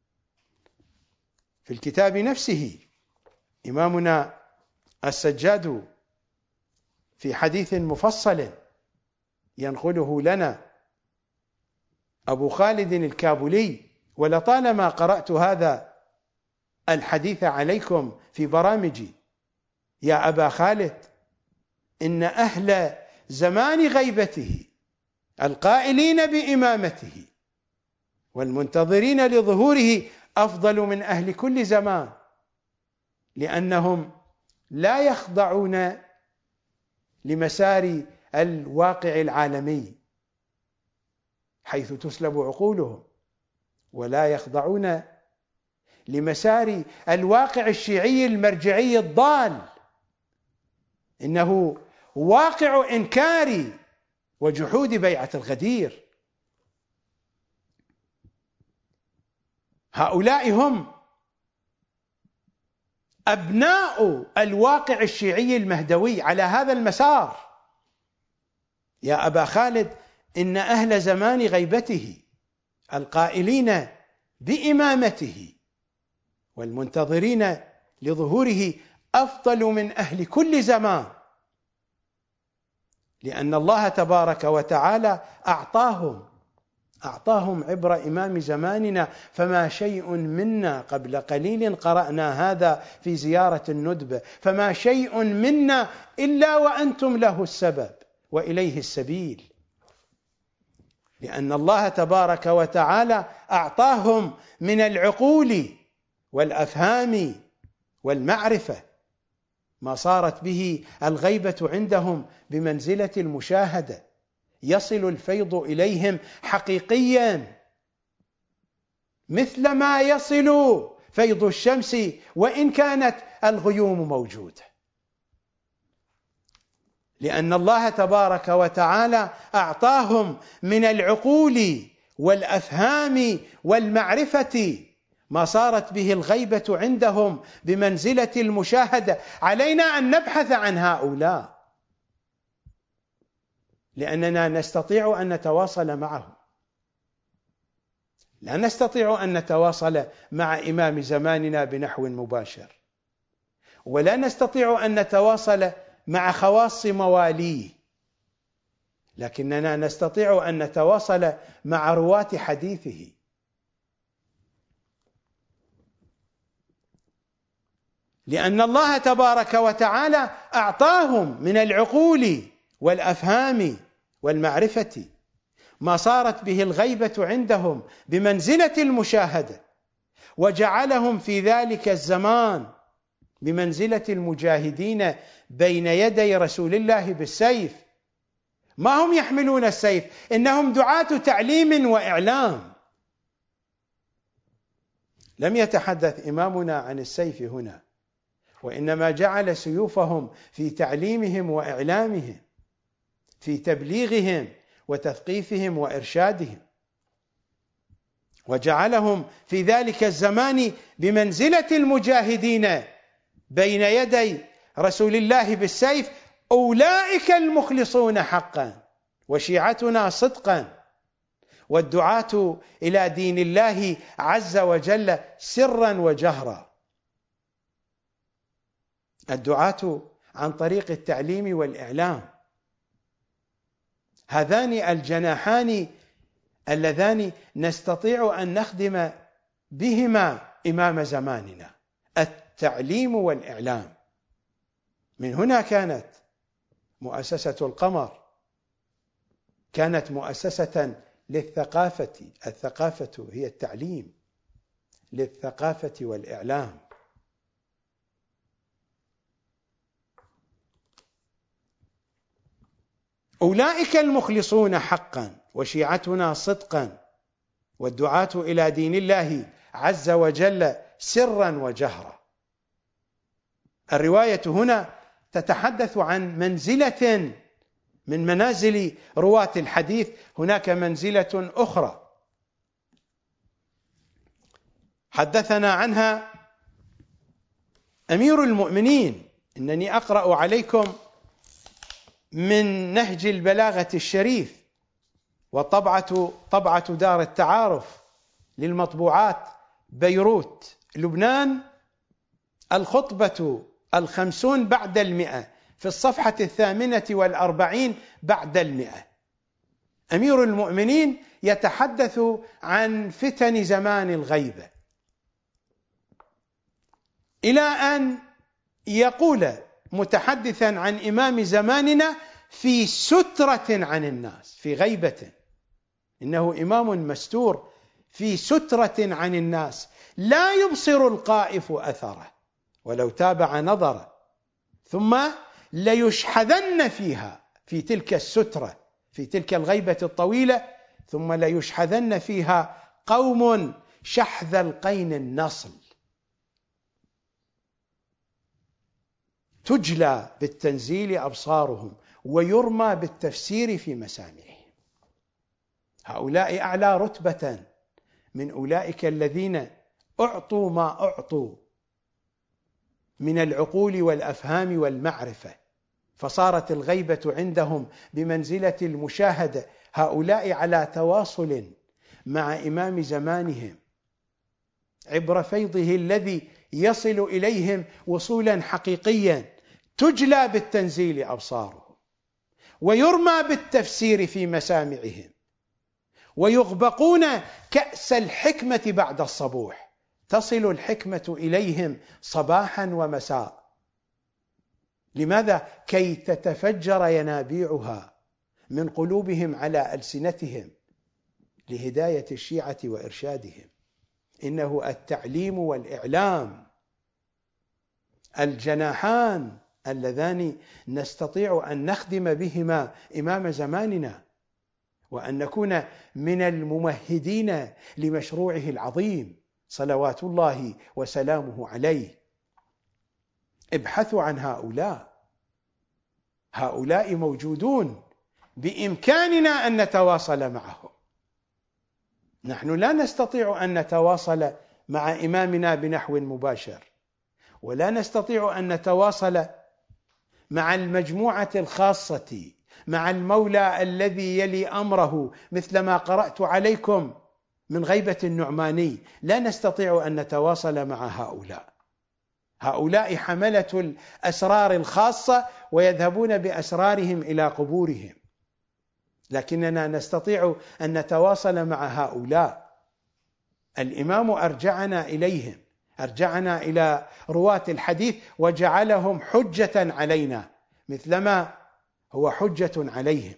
في الكتاب نفسه إمامنا السجاد في حديث مفصل ينقله لنا أبو خالد الكابولي، ولطالما قرأت هذا الحديث عليكم في برامجي: يا أبا خالد، إن أهل زمان غيبته القائلين بإمامته والمنتظرين لظهوره أفضل من أهل كل زمان، لأنهم لا يخضعون لمسار الواقع العالمي حيث تسلب عقولهم، ولا يخضعون لمسار الواقع الشيعي المرجعي الضال، إنه واقع إنكار وجحود بيعة الغدير. هؤلاء هم أبناء الواقع الشيعي المهدوي على هذا المسار. يا أبا خالد، إن أهل زمان غيبته القائلين بإمامته والمنتظرين لظهوره أفضل من أهل كل زمان، لأن الله تبارك وتعالى أعطاهم أعطاهم عبر إمام زماننا، فما شيء منا، قبل قليل قرأنا هذا في زيارة الندبة، فما شيء منا إلا وأنتم له السبب وإليه السبيل، لأن الله تبارك وتعالى أعطاهم من العقول والأفهام والمعرفة ما صارت به الغيبة عندهم بمنزلة المشاهدة، يصل الفيض إليهم حقيقيا مثل ما يصل فيض الشمس وإن كانت الغيوم موجودة، لأن الله تبارك وتعالى أعطاهم من العقول والأفهام والمعرفة ما صارت به الغيبة عندهم بمنزلة المشاهدة. علينا أن نبحث عن هؤلاء، لأننا نستطيع أن نتواصل معهم، لا نستطيع أن نتواصل مع إمام زماننا بنحو مباشر، ولا نستطيع أن نتواصل مع خواص مواليه، لكننا نستطيع أن نتواصل مع رواة حديثه. لأن الله تبارك وتعالى أعطاهم من العقول والأفهام والمعرفة ما صارت به الغيبة عندهم بمنزلة المشاهدة، وجعلهم في ذلك الزمان بمنزلة المجاهدين بين يدي رسول الله بالسيف. ما هم يحملون السيف، إنهم دعاة تعليم وإعلام. لم يتحدث إمامنا عن السيف هنا، وإنما جعل سيوفهم في تعليمهم وإعلامهم، في تبليغهم وتثقيفهم وإرشادهم، وجعلهم في ذلك الزمان بمنزلة المجاهدين بين يدي رسول الله بالسيف. أولئك المخلصون حقا، وشيعتنا صدقا، والدعاة إلى دين الله عز وجل سرا وجهرا. الدعاة عن طريق التعليم والإعلام، هذان الجناحان اللذان نستطيع أن نخدم بهما إمام زماننا، التعليم والإعلام. من هنا كانت مؤسسة القمر، كانت مؤسسة للثقافة. الثقافة هي التعليم، للثقافة والإعلام. أولئك المخلصون حقا وشيعتنا صدقا، والدعاة إلى دين الله عز وجل سرا وجهرا. الرواية هنا تتحدث عن منزلة من منازل رواة الحديث، هناك منزلة أخرى حدثنا عنها أمير المؤمنين. إنني أقرأ عليكم من نهج البلاغة الشريف، وطبعة طبعة دار التعارف للمطبوعات بيروت لبنان، الخطبة الخمسون بعد المئة في الصفحة الثامنة والأربعين بعد المئة. أمير المؤمنين يتحدث عن فتن زمان الغيبة، إلى أن يقول متحدثا عن إمام زماننا في سترة عن الناس، في غيبة، إنه إمام مستور في سترة عن الناس، لا يبصر القائف أثره ولو تابع نظره، ثم ليشحذن فيها، في تلك السترة، في تلك الغيبة الطويلة، ثم ليشحذن فيها قوم شحذ القين النصل، تجلى بالتنزيل أبصارهم ويرمى بالتفسير في مسامعهم. هؤلاء أعلى رتبة من أولئك الذين أعطوا ما أعطوا من العقول والأفهام والمعرفة، فصارت الغيبة عندهم بمنزلة المشاهدة. هؤلاء على تواصل مع إمام زمانهم عبر فيضه الذي يصل إليهم وصولا حقيقيا، تجلى بالتنزيل أبصارهم ويرمى بالتفسير في مسامعهم، ويغبقون كأس الحكمة بعد الصبوح، تصل الحكمة إليهم صباحا ومساء. لماذا؟ كي تتفجر ينابيعها من قلوبهم على ألسنتهم لهداية الشيعة وإرشادهم. إنه التعليم والإعلام الجناحان اللذان نستطيع أن نخدم بهما إمام زماننا، وأن نكون من الممهدين لمشروعه العظيم صلوات الله وسلامه عليه. ابحثوا عن هؤلاء، هؤلاء موجودون، بإمكاننا أن نتواصل معهم. نحن لا نستطيع أن نتواصل مع إمامنا بنحو مباشر، ولا نستطيع أن نتواصل مع المجموعة الخاصة، مع المولى الذي يلي أمره، مثلما قرأت عليكم من غيبة النعماني. لا نستطيع أن نتواصل مع هؤلاء. هؤلاء حملة الأسرار الخاصة ويذهبون بأسرارهم إلى قبورهم، لكننا نستطيع أن نتواصل مع هؤلاء. الإمام أرجعنا إليهم، أرجعنا إلى رواة الحديث وجعلهم حجة علينا مثلما هو حجة عليهم.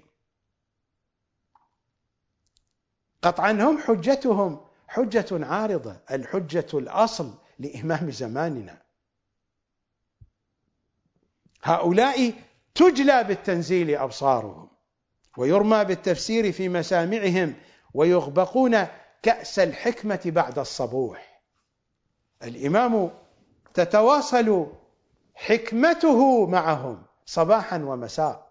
قطعا هم حجتهم حجة عارضة، الحجة الأصل لإمام زماننا. هؤلاء تجلى بالتنزيل أبصارهم ويرمى بالتفسير في مسامعهم، ويغبقون كأس الحكمة بعد الصبوح. الإمام تتواصل حكمته معهم صباحا ومساء.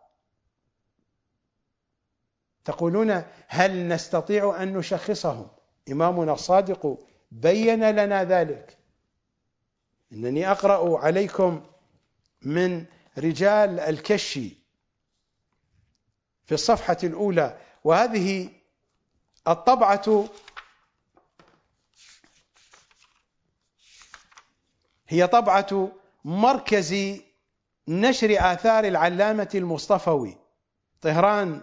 تقولون هل نستطيع أن نشخصهم؟ إمامنا الصادق بين لنا ذلك. إنني أقرأ عليكم من رجال الكشي في الصفحة الأولى. وهذه الطبعة هي طبعة مركز نشر آثار العلامة المصطفوي، طهران،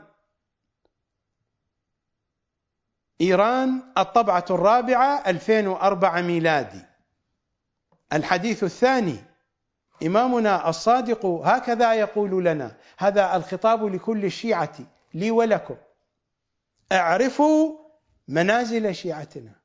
إيران، الطبعة الرابعة ألفين وأربعة ميلادي. الحديث الثاني: إمامنا الصادق هكذا يقول لنا، هذا الخطاب لكل الشيعة لي ولكم: اعرفوا منازل شيعتنا.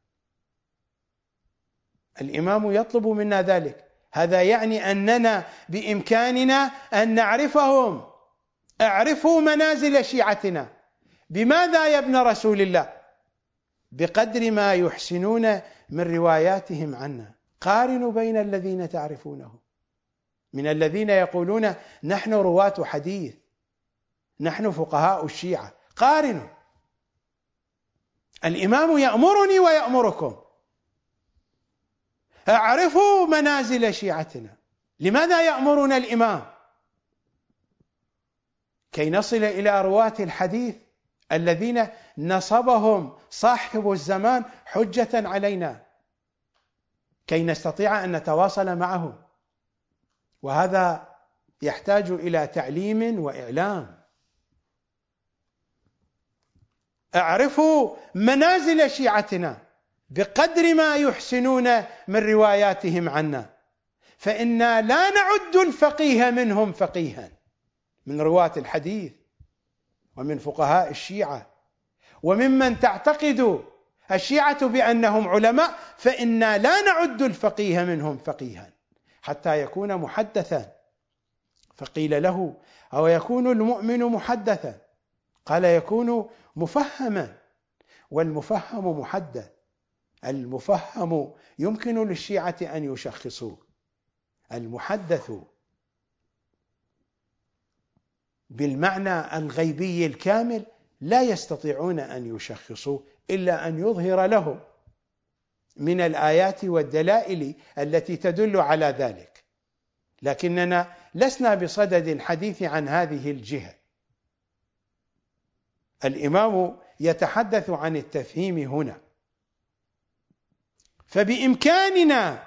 الإمام يطلب منا ذلك، هذا يعني أننا بإمكاننا أن نعرفهم. اعرفوا منازل شيعتنا. بماذا يا ابن رسول الله؟ بقدر ما يحسنون من رواياتهم عنا. قارنوا بين الذين تعرفونهم من الذين يقولون نحن رواة حديث، نحن فقهاء الشيعة. قارنوا. الإمام يأمرني ويأمركم: اعرفوا منازل شيعتنا. لماذا يأمرنا الإمام؟ كي نصل إلى رواة الحديث الذين نصبهم صاحب الزمان حجة علينا، كي نستطيع أن نتواصل معهم. وهذا يحتاج إلى تعليم وإعلام. اعرفوا منازل شيعتنا بقدر ما يحسنون من رواياتهم عنا، فإنا لا نعد الفقيه منهم فقيها، من رواة الحديث ومن فقهاء الشيعة وممن تعتقد الشيعة بأنهم علماء، فإنا لا نعد الفقيه منهم فقيها حتى يكون محدثا. فقيل له: أو يكون المؤمن محدثا؟ قال: يكون مفهما، والمفهم محدث. المفهم يمكن للشيعة أن يشخصوه، المحدث بالمعنى الغيبي الكامل لا يستطيعون أن يشخصوه إلا أن يظهر لهم من الآيات والدلائل التي تدل على ذلك. لكننا لسنا بصدد الحديث عن هذه الجهة. الإمام يتحدث عن التفهيم هنا. فبإمكاننا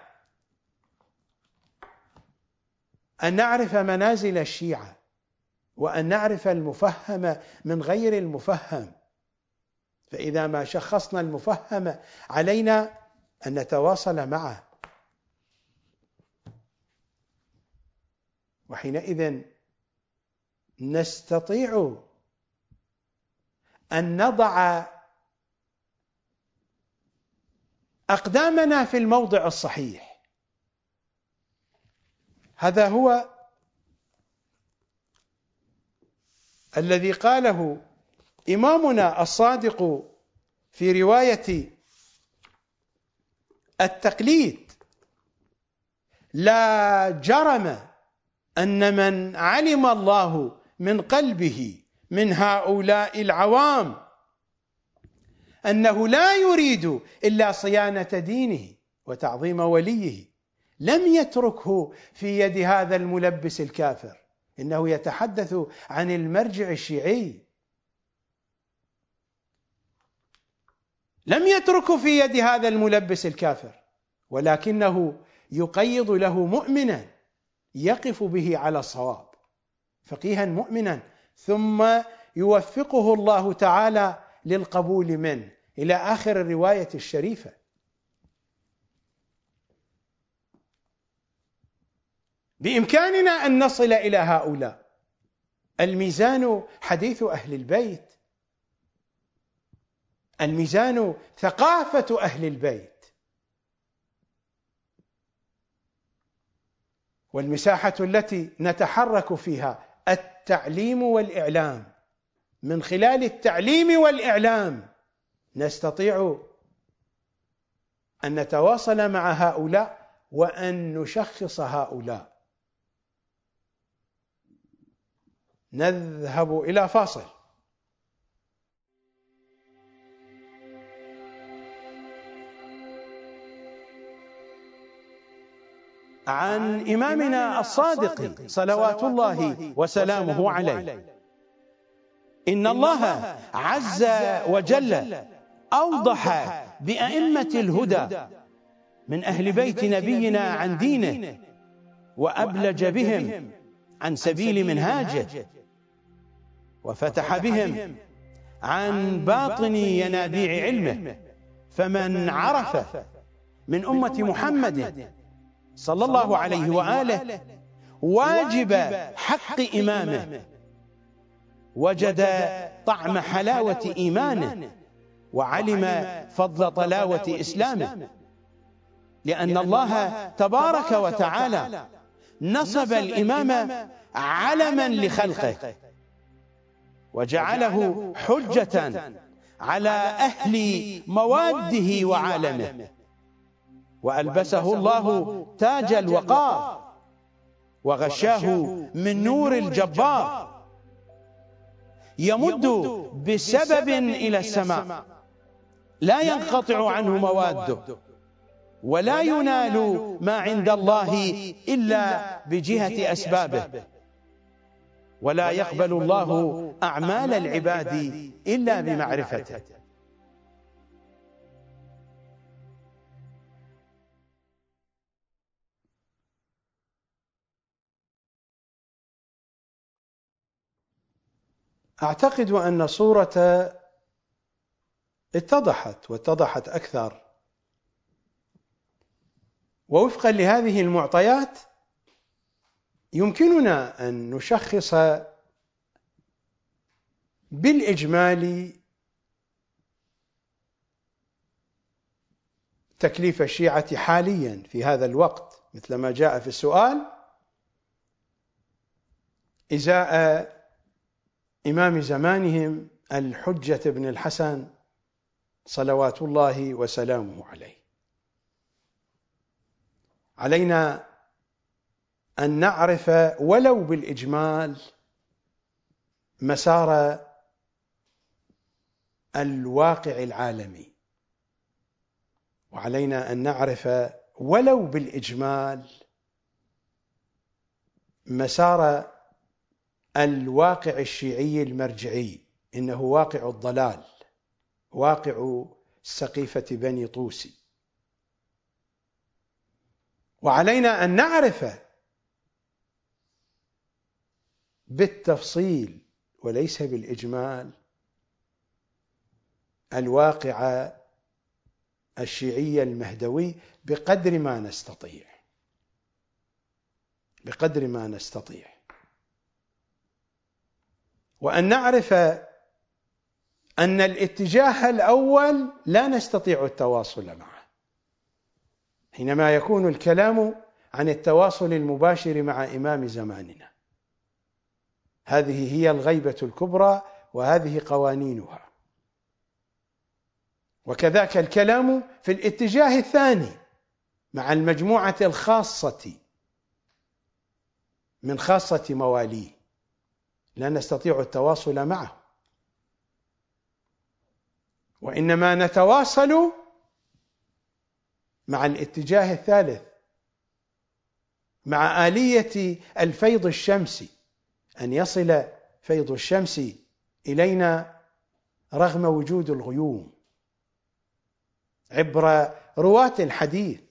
أن نعرف منازل الشيعة وأن نعرف المفهم من غير المفهم. فإذا ما شخصنا المفهم علينا أن نتواصل معه، وحينئذ نستطيع أن نضع أقدامنا في الموضع الصحيح. هذا هو الذي قاله إمامنا الصادق في رواية التقليد: لا جرم أن من علم الله من قلبه من هؤلاء العوام أنه لا يريد إلا صيانة دينه وتعظيم وليه لم يتركه في يد هذا الملبس الكافر. إنه يتحدث عن المرجع الشيعي، لم يتركه في يد هذا الملبس الكافر، ولكنه يقيض له مؤمنا يقف به على الصواب، فقيها مؤمنا، ثم يوفقه الله تعالى للقبول منه، إلى آخر الرواية الشريفة. بإمكاننا أن نصل إلى هؤلاء. الميزان حديث أهل البيت، الميزان ثقافة أهل البيت، والمساحة التي نتحرك فيها التعليم والإعلام. من خلال التعليم والإعلام نستطيع أن نتواصل مع هؤلاء وأن نشخص هؤلاء. نذهب إلى فاصل. عن إمامنا الصادق صلوات الله وسلامه عليه: إن الله عز وجل أوضح بأئمة الهدى من أهل بيت نبينا عن دينه، وأبلج بهم عن سبيل منهاجه، وفتح بهم عن باطن ينابيع علمه. فمن عرف من أمة محمد صلى الله عليه وآله واجب حق إمامه وجد طعم حلاوة إيمانه، وعلم فضل طلاوة إسلامه، لأن الله تبارك وتعالى نصب الإمام علما لخلقه، وجعله حجة على أهل مواده وعالمه، وألبسه الله تاج الوقار، وغشاه من نور الجبار يمد بسبب إلى السماء لا ينقطع عنه مواده، ولا ينال ما عند الله إلا بجهة أسبابه، ولا يقبل الله أعمال العباد إلا بمعرفته. أعتقد أن صورة اتضحت واتضحت أكثر، ووفقا لهذه المعطيات يمكننا أن نشخص بالإجمال تكليف الشيعة حاليا في هذا الوقت، مثل ما جاء في السؤال، إزاء إمام زمانهم الحجة بن الحسن صلوات الله وسلامه عليه. علينا أن نعرف ولو بالإجمال مسار الواقع العالمي، وعلينا أن نعرف ولو بالإجمال مسار الواقع الشيعي المرجعي. إنه واقع الضلال، واقع سقيفة بني طوسي. وعلينا أن نعرف بالتفصيل وليس بالإجمال الواقع الشيعي المهدوي بقدر ما نستطيع، بقدر ما نستطيع، وأن نعرف أن الاتجاه الأول لا نستطيع التواصل معه. حينما يكون الكلام عن التواصل المباشر مع إمام زماننا، هذه هي الغيبة الكبرى وهذه قوانينها. وكذاك الكلام في الاتجاه الثاني مع المجموعة الخاصة من خاصة مواليه، لا نستطيع التواصل معه، وإنما نتواصل مع الاتجاه الثالث، مع آلية الفيض الشمسي، أن يصل فيض الشمس إلينا رغم وجود الغيوم، عبر رواة الحديث،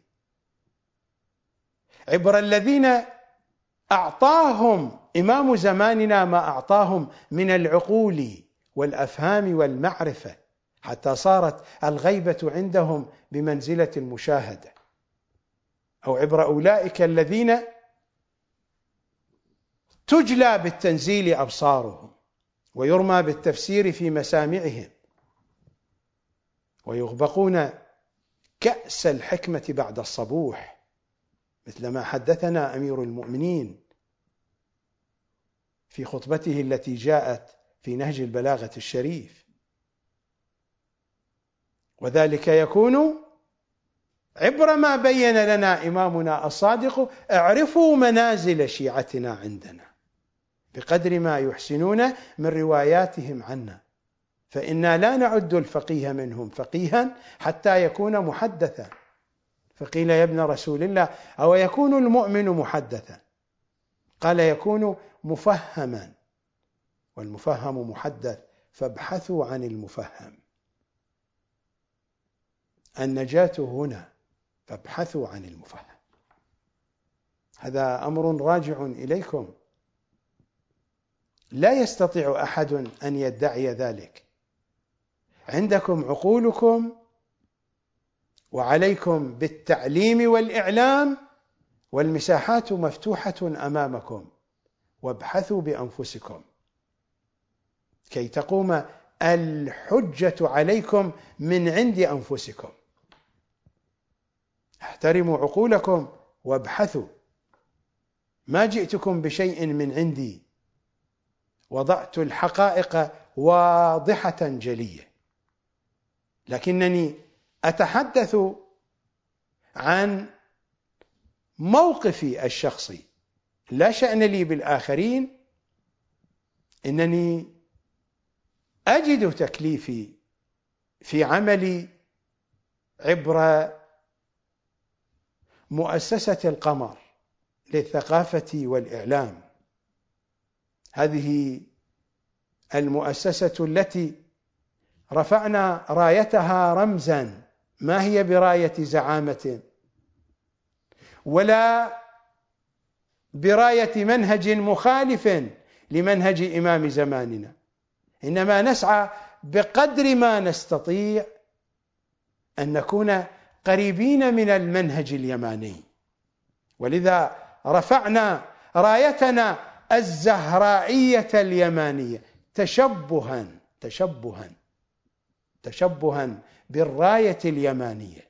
عبر الذين أعطاهم إمام زماننا ما أعطاهم من العقول والأفهام والمعرفة، حتى صارت الغيبة عندهم بمنزلة المشاهدة، أو عبر أولئك الذين تجلى بالتنزيل أبصارهم ويرمى بالتفسير في مسامعهم، ويغبقون كأس الحكمة بعد الصبوح، مثل ما حدثنا أمير المؤمنين في خطبته التي جاءت في نهج البلاغة الشريف. وذلك يكون عبر ما بين لنا إمامنا الصادق: اعرفوا منازل شيعتنا عندنا بقدر ما يحسنون من رواياتهم عنا، فإنا لا نعد الفقيه منهم فقيها حتى يكون محدثا. فقيل يا ابن رسول الله: أو يكون المؤمن محدثا؟ قال: يكون مفهما والمفهم محدث، فابحثوا عن المفهم. النجاة هنا، فابحثوا عن المفهم. هذا أمر راجع إليكم، لا يستطيع أحد أن يدعي ذلك. عندكم عقولكم وعليكم بالتعليم والإعلام، والمساحات مفتوحة أمامكم، وابحثوا بأنفسكم كي تقوم الحجة عليكم من عند أنفسكم. احترموا عقولكم وابحثوا. ما جئتكم بشيء من عندي، وضعت الحقائق واضحة جلية، لكنني أتحدث عن موقفي الشخصي، لا شأن لي بالآخرين. إنني أجد تكليفي في عملي عبر مؤسسة القمر للثقافة والإعلام. هذه المؤسسة التي رفعنا رايتها رمزا، ما هي براية زعامة ولا براية منهج مخالف لمنهج إمام زماننا، إنما نسعى بقدر ما نستطيع أن نكون قريبين من المنهج اليماني. ولذا رفعنا رايتنا الزهرائية اليمانية تشبها تشبها تشبها بالراية اليمانية.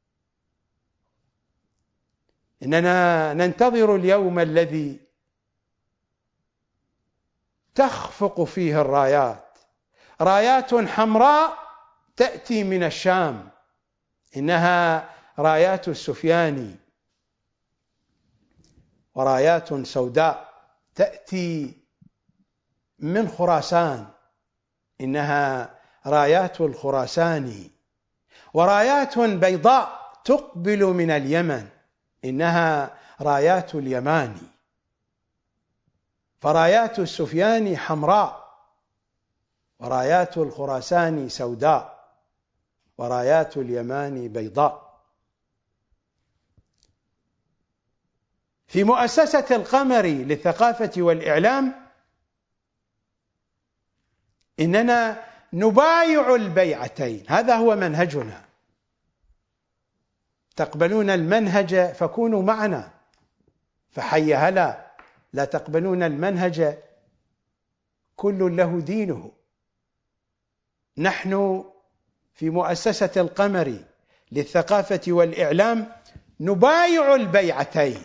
إننا ننتظر اليوم الذي تخفق فيه الرايات، رايات حمراء تأتي من الشام، إنها رايات السفياني، ورايات سوداء تأتي من خراسان، إنها رايات الخراساني، ورايات بيضاء تقبل من اليمن، إنها رايات اليماني. فرايات السفياني حمراء، ورايات الخراساني سوداء، ورايات اليماني بيضاء. في مؤسسة القمر للثقافة والإعلام إننا نبايع البيعتين، هذا هو منهجنا. تقبلون المنهج فكونوا معنا، فحي هلا. لا تقبلون المنهج كل له دينه. نحن في مؤسسة القمر للثقافة والإعلام نبايع البيعتين،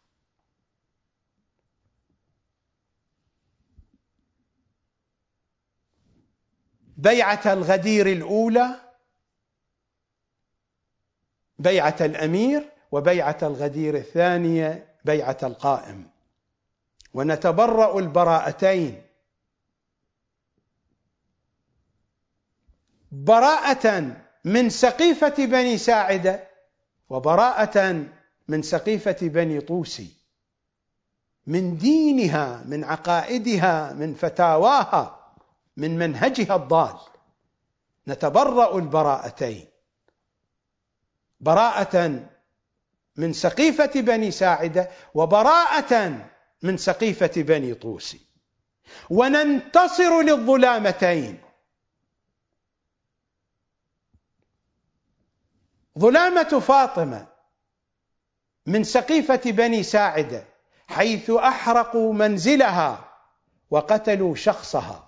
بيعة الغدير الأولى، بيعة الأمير، وبيعة الغدير الثانية بيعة القائم، ونتبرأ البراءتين، براءة من سقيفة بني ساعدة، وبراءة من سقيفة بني طوسي، من دينها، من عقائدها، من فتاواها، من منهجها الضال. نتبرأ البراءتين، براءة من سقيفة بني ساعدة، وبراءة من سقيفة بني طوسي، وننتصر للظلامتين. ظلامة فاطمة من سقيفة بني ساعدة، حيث أحرقوا منزلها وقتلوا شخصها،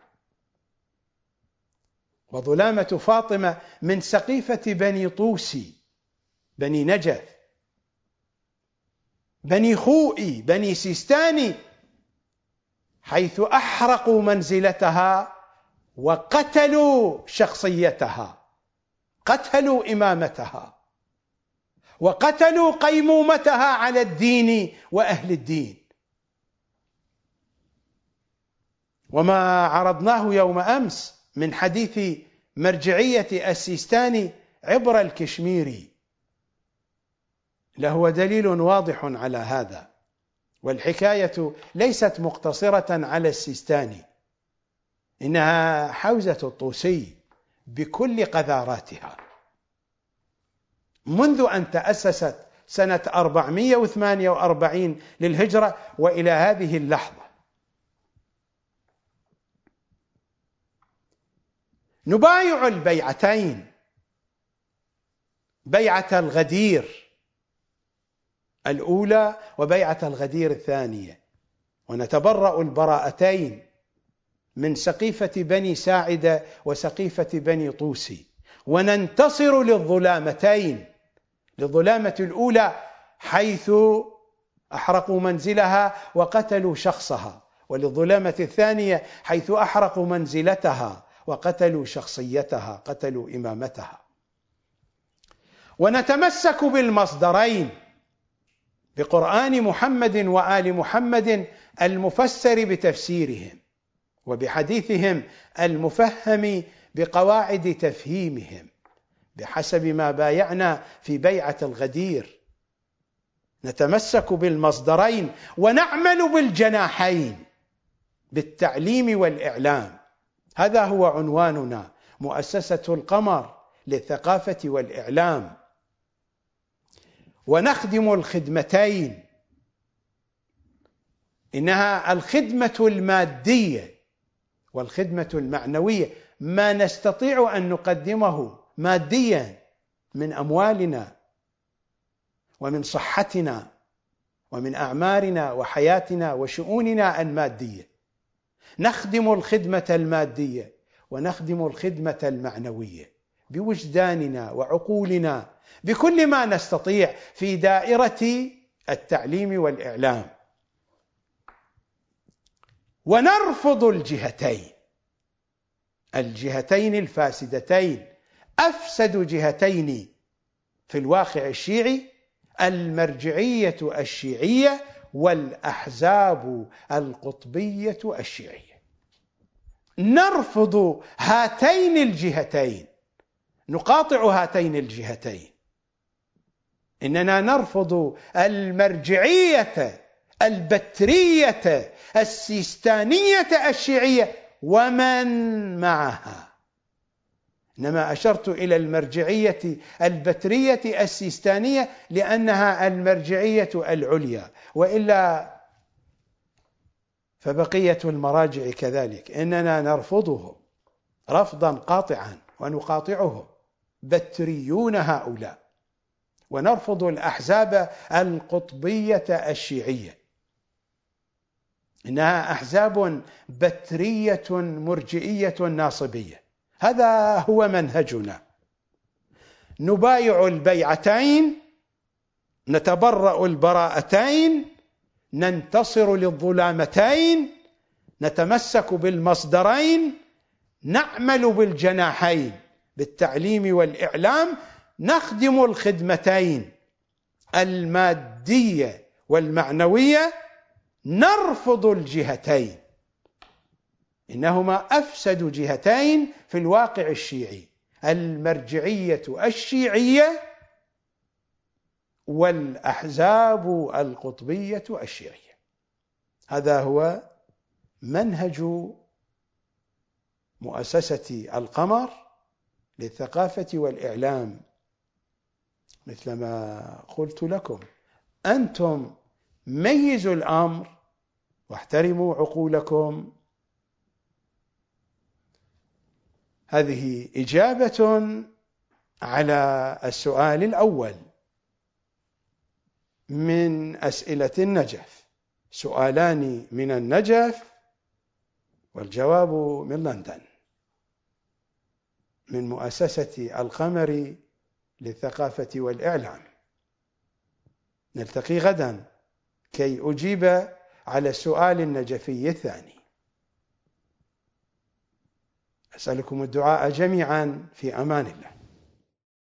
وظلامة فاطمة من سقيفة بني طوسي، بني نجف، بني خوئي، بني سيستاني، حيث أحرقوا منزلتها وقتلوا شخصيتها، قتلوا إمامتها، وقتلوا قيمومتها على الدين وأهل الدين. وما عرضناه يوم أمس من حديث مرجعية السيستاني عبر الكشميري لهو دليل واضح على هذا. والحكاية ليست مقتصرة على السيستاني، إنها حوزة الطوسي بكل قذاراتها منذ أن تأسست سنة أربعمائة وثمانية وأربعين للهجرة وإلى هذه اللحظة. نبايع البيعتين، بيعة الغدير الأولى وبيعة الغدير الثانية، ونتبرأ البراءتين من سقيفة بني ساعدة وسقيفة بني طوسي، وننتصر للظلامتين، للظلامة الأولى حيث أحرقوا منزلها وقتلوا شخصها، وللظلامة الثانية حيث أحرقوا منزلتها وقتلوا شخصيتها، قتلوا إمامتها. ونتمسك بالمصدرين، بقرآن محمد وآل محمد المفسر بتفسيرهم، وبحديثهم المفهم بقواعد تفهيمهم، بحسب ما بايعنا في بيعة الغدير. نتمسك بالمصدرين ونعمل بالجناحين، بالتعليم والإعلام. هذا هو عنواننا، مؤسسة القمر للثقافة والإعلام. ونخدم الخدمتين، إنها الخدمة المادية والخدمة المعنوية، ما نستطيع أن نقدمه ماديا من أموالنا ومن صحتنا ومن أعمارنا وحياتنا وشؤوننا المادية. نخدم الخدمة المادية ونخدم الخدمة المعنوية بوجداننا وعقولنا، بكل ما نستطيع في دائرة التعليم والإعلام. ونرفض الجهتين، الجهتين الفاسدتين، أفسد جهتين في الواقع الشيعي، المرجعية الشيعية والأحزاب القطبية الشيعية. نرفض هاتين الجهتين، نقاطع هاتين الجهتين. إننا نرفض المرجعية البترية السيستانية الشيعية ومن معها، إنما أشرت إلى المرجعية البترية السيستانية لأنها المرجعية العليا، وإلا فبقية المراجع كذلك. إننا نرفضهم رفضا قاطعا ونقاطعهم، بتريون هؤلاء. ونرفض الأحزاب القطبية الشيعية، إنها أحزاب بترية مرجئية ناصبية. هذا هو منهجنا. نبايع البيعتين، نتبرأ البراءتين، ننتصر للظلامتين، نتمسك بالمصدرين، نعمل بالجناحين، بالتعليم والإعلام. نخدم الخدمتين المادية والمعنوية، نرفض الجهتين، إنهما أفسد جهتين في الواقع الشيعي، المرجعية الشيعية والأحزاب القطبية الشيعية. هذا هو منهج مؤسسة القمر للثقافة والإعلام. مثل ما قلت لكم، أنتم ميزوا الأمر واحترموا عقولكم. هذه إجابة على السؤال الأول من أسئلة النجف، سؤالان من النجف والجواب من لندن، من مؤسسة القمر للثقافة والإعلام. نلتقي غدا كي أجيب على السؤال النجفي الثاني. أسألكم الدعاء جميعا، في أمان الله.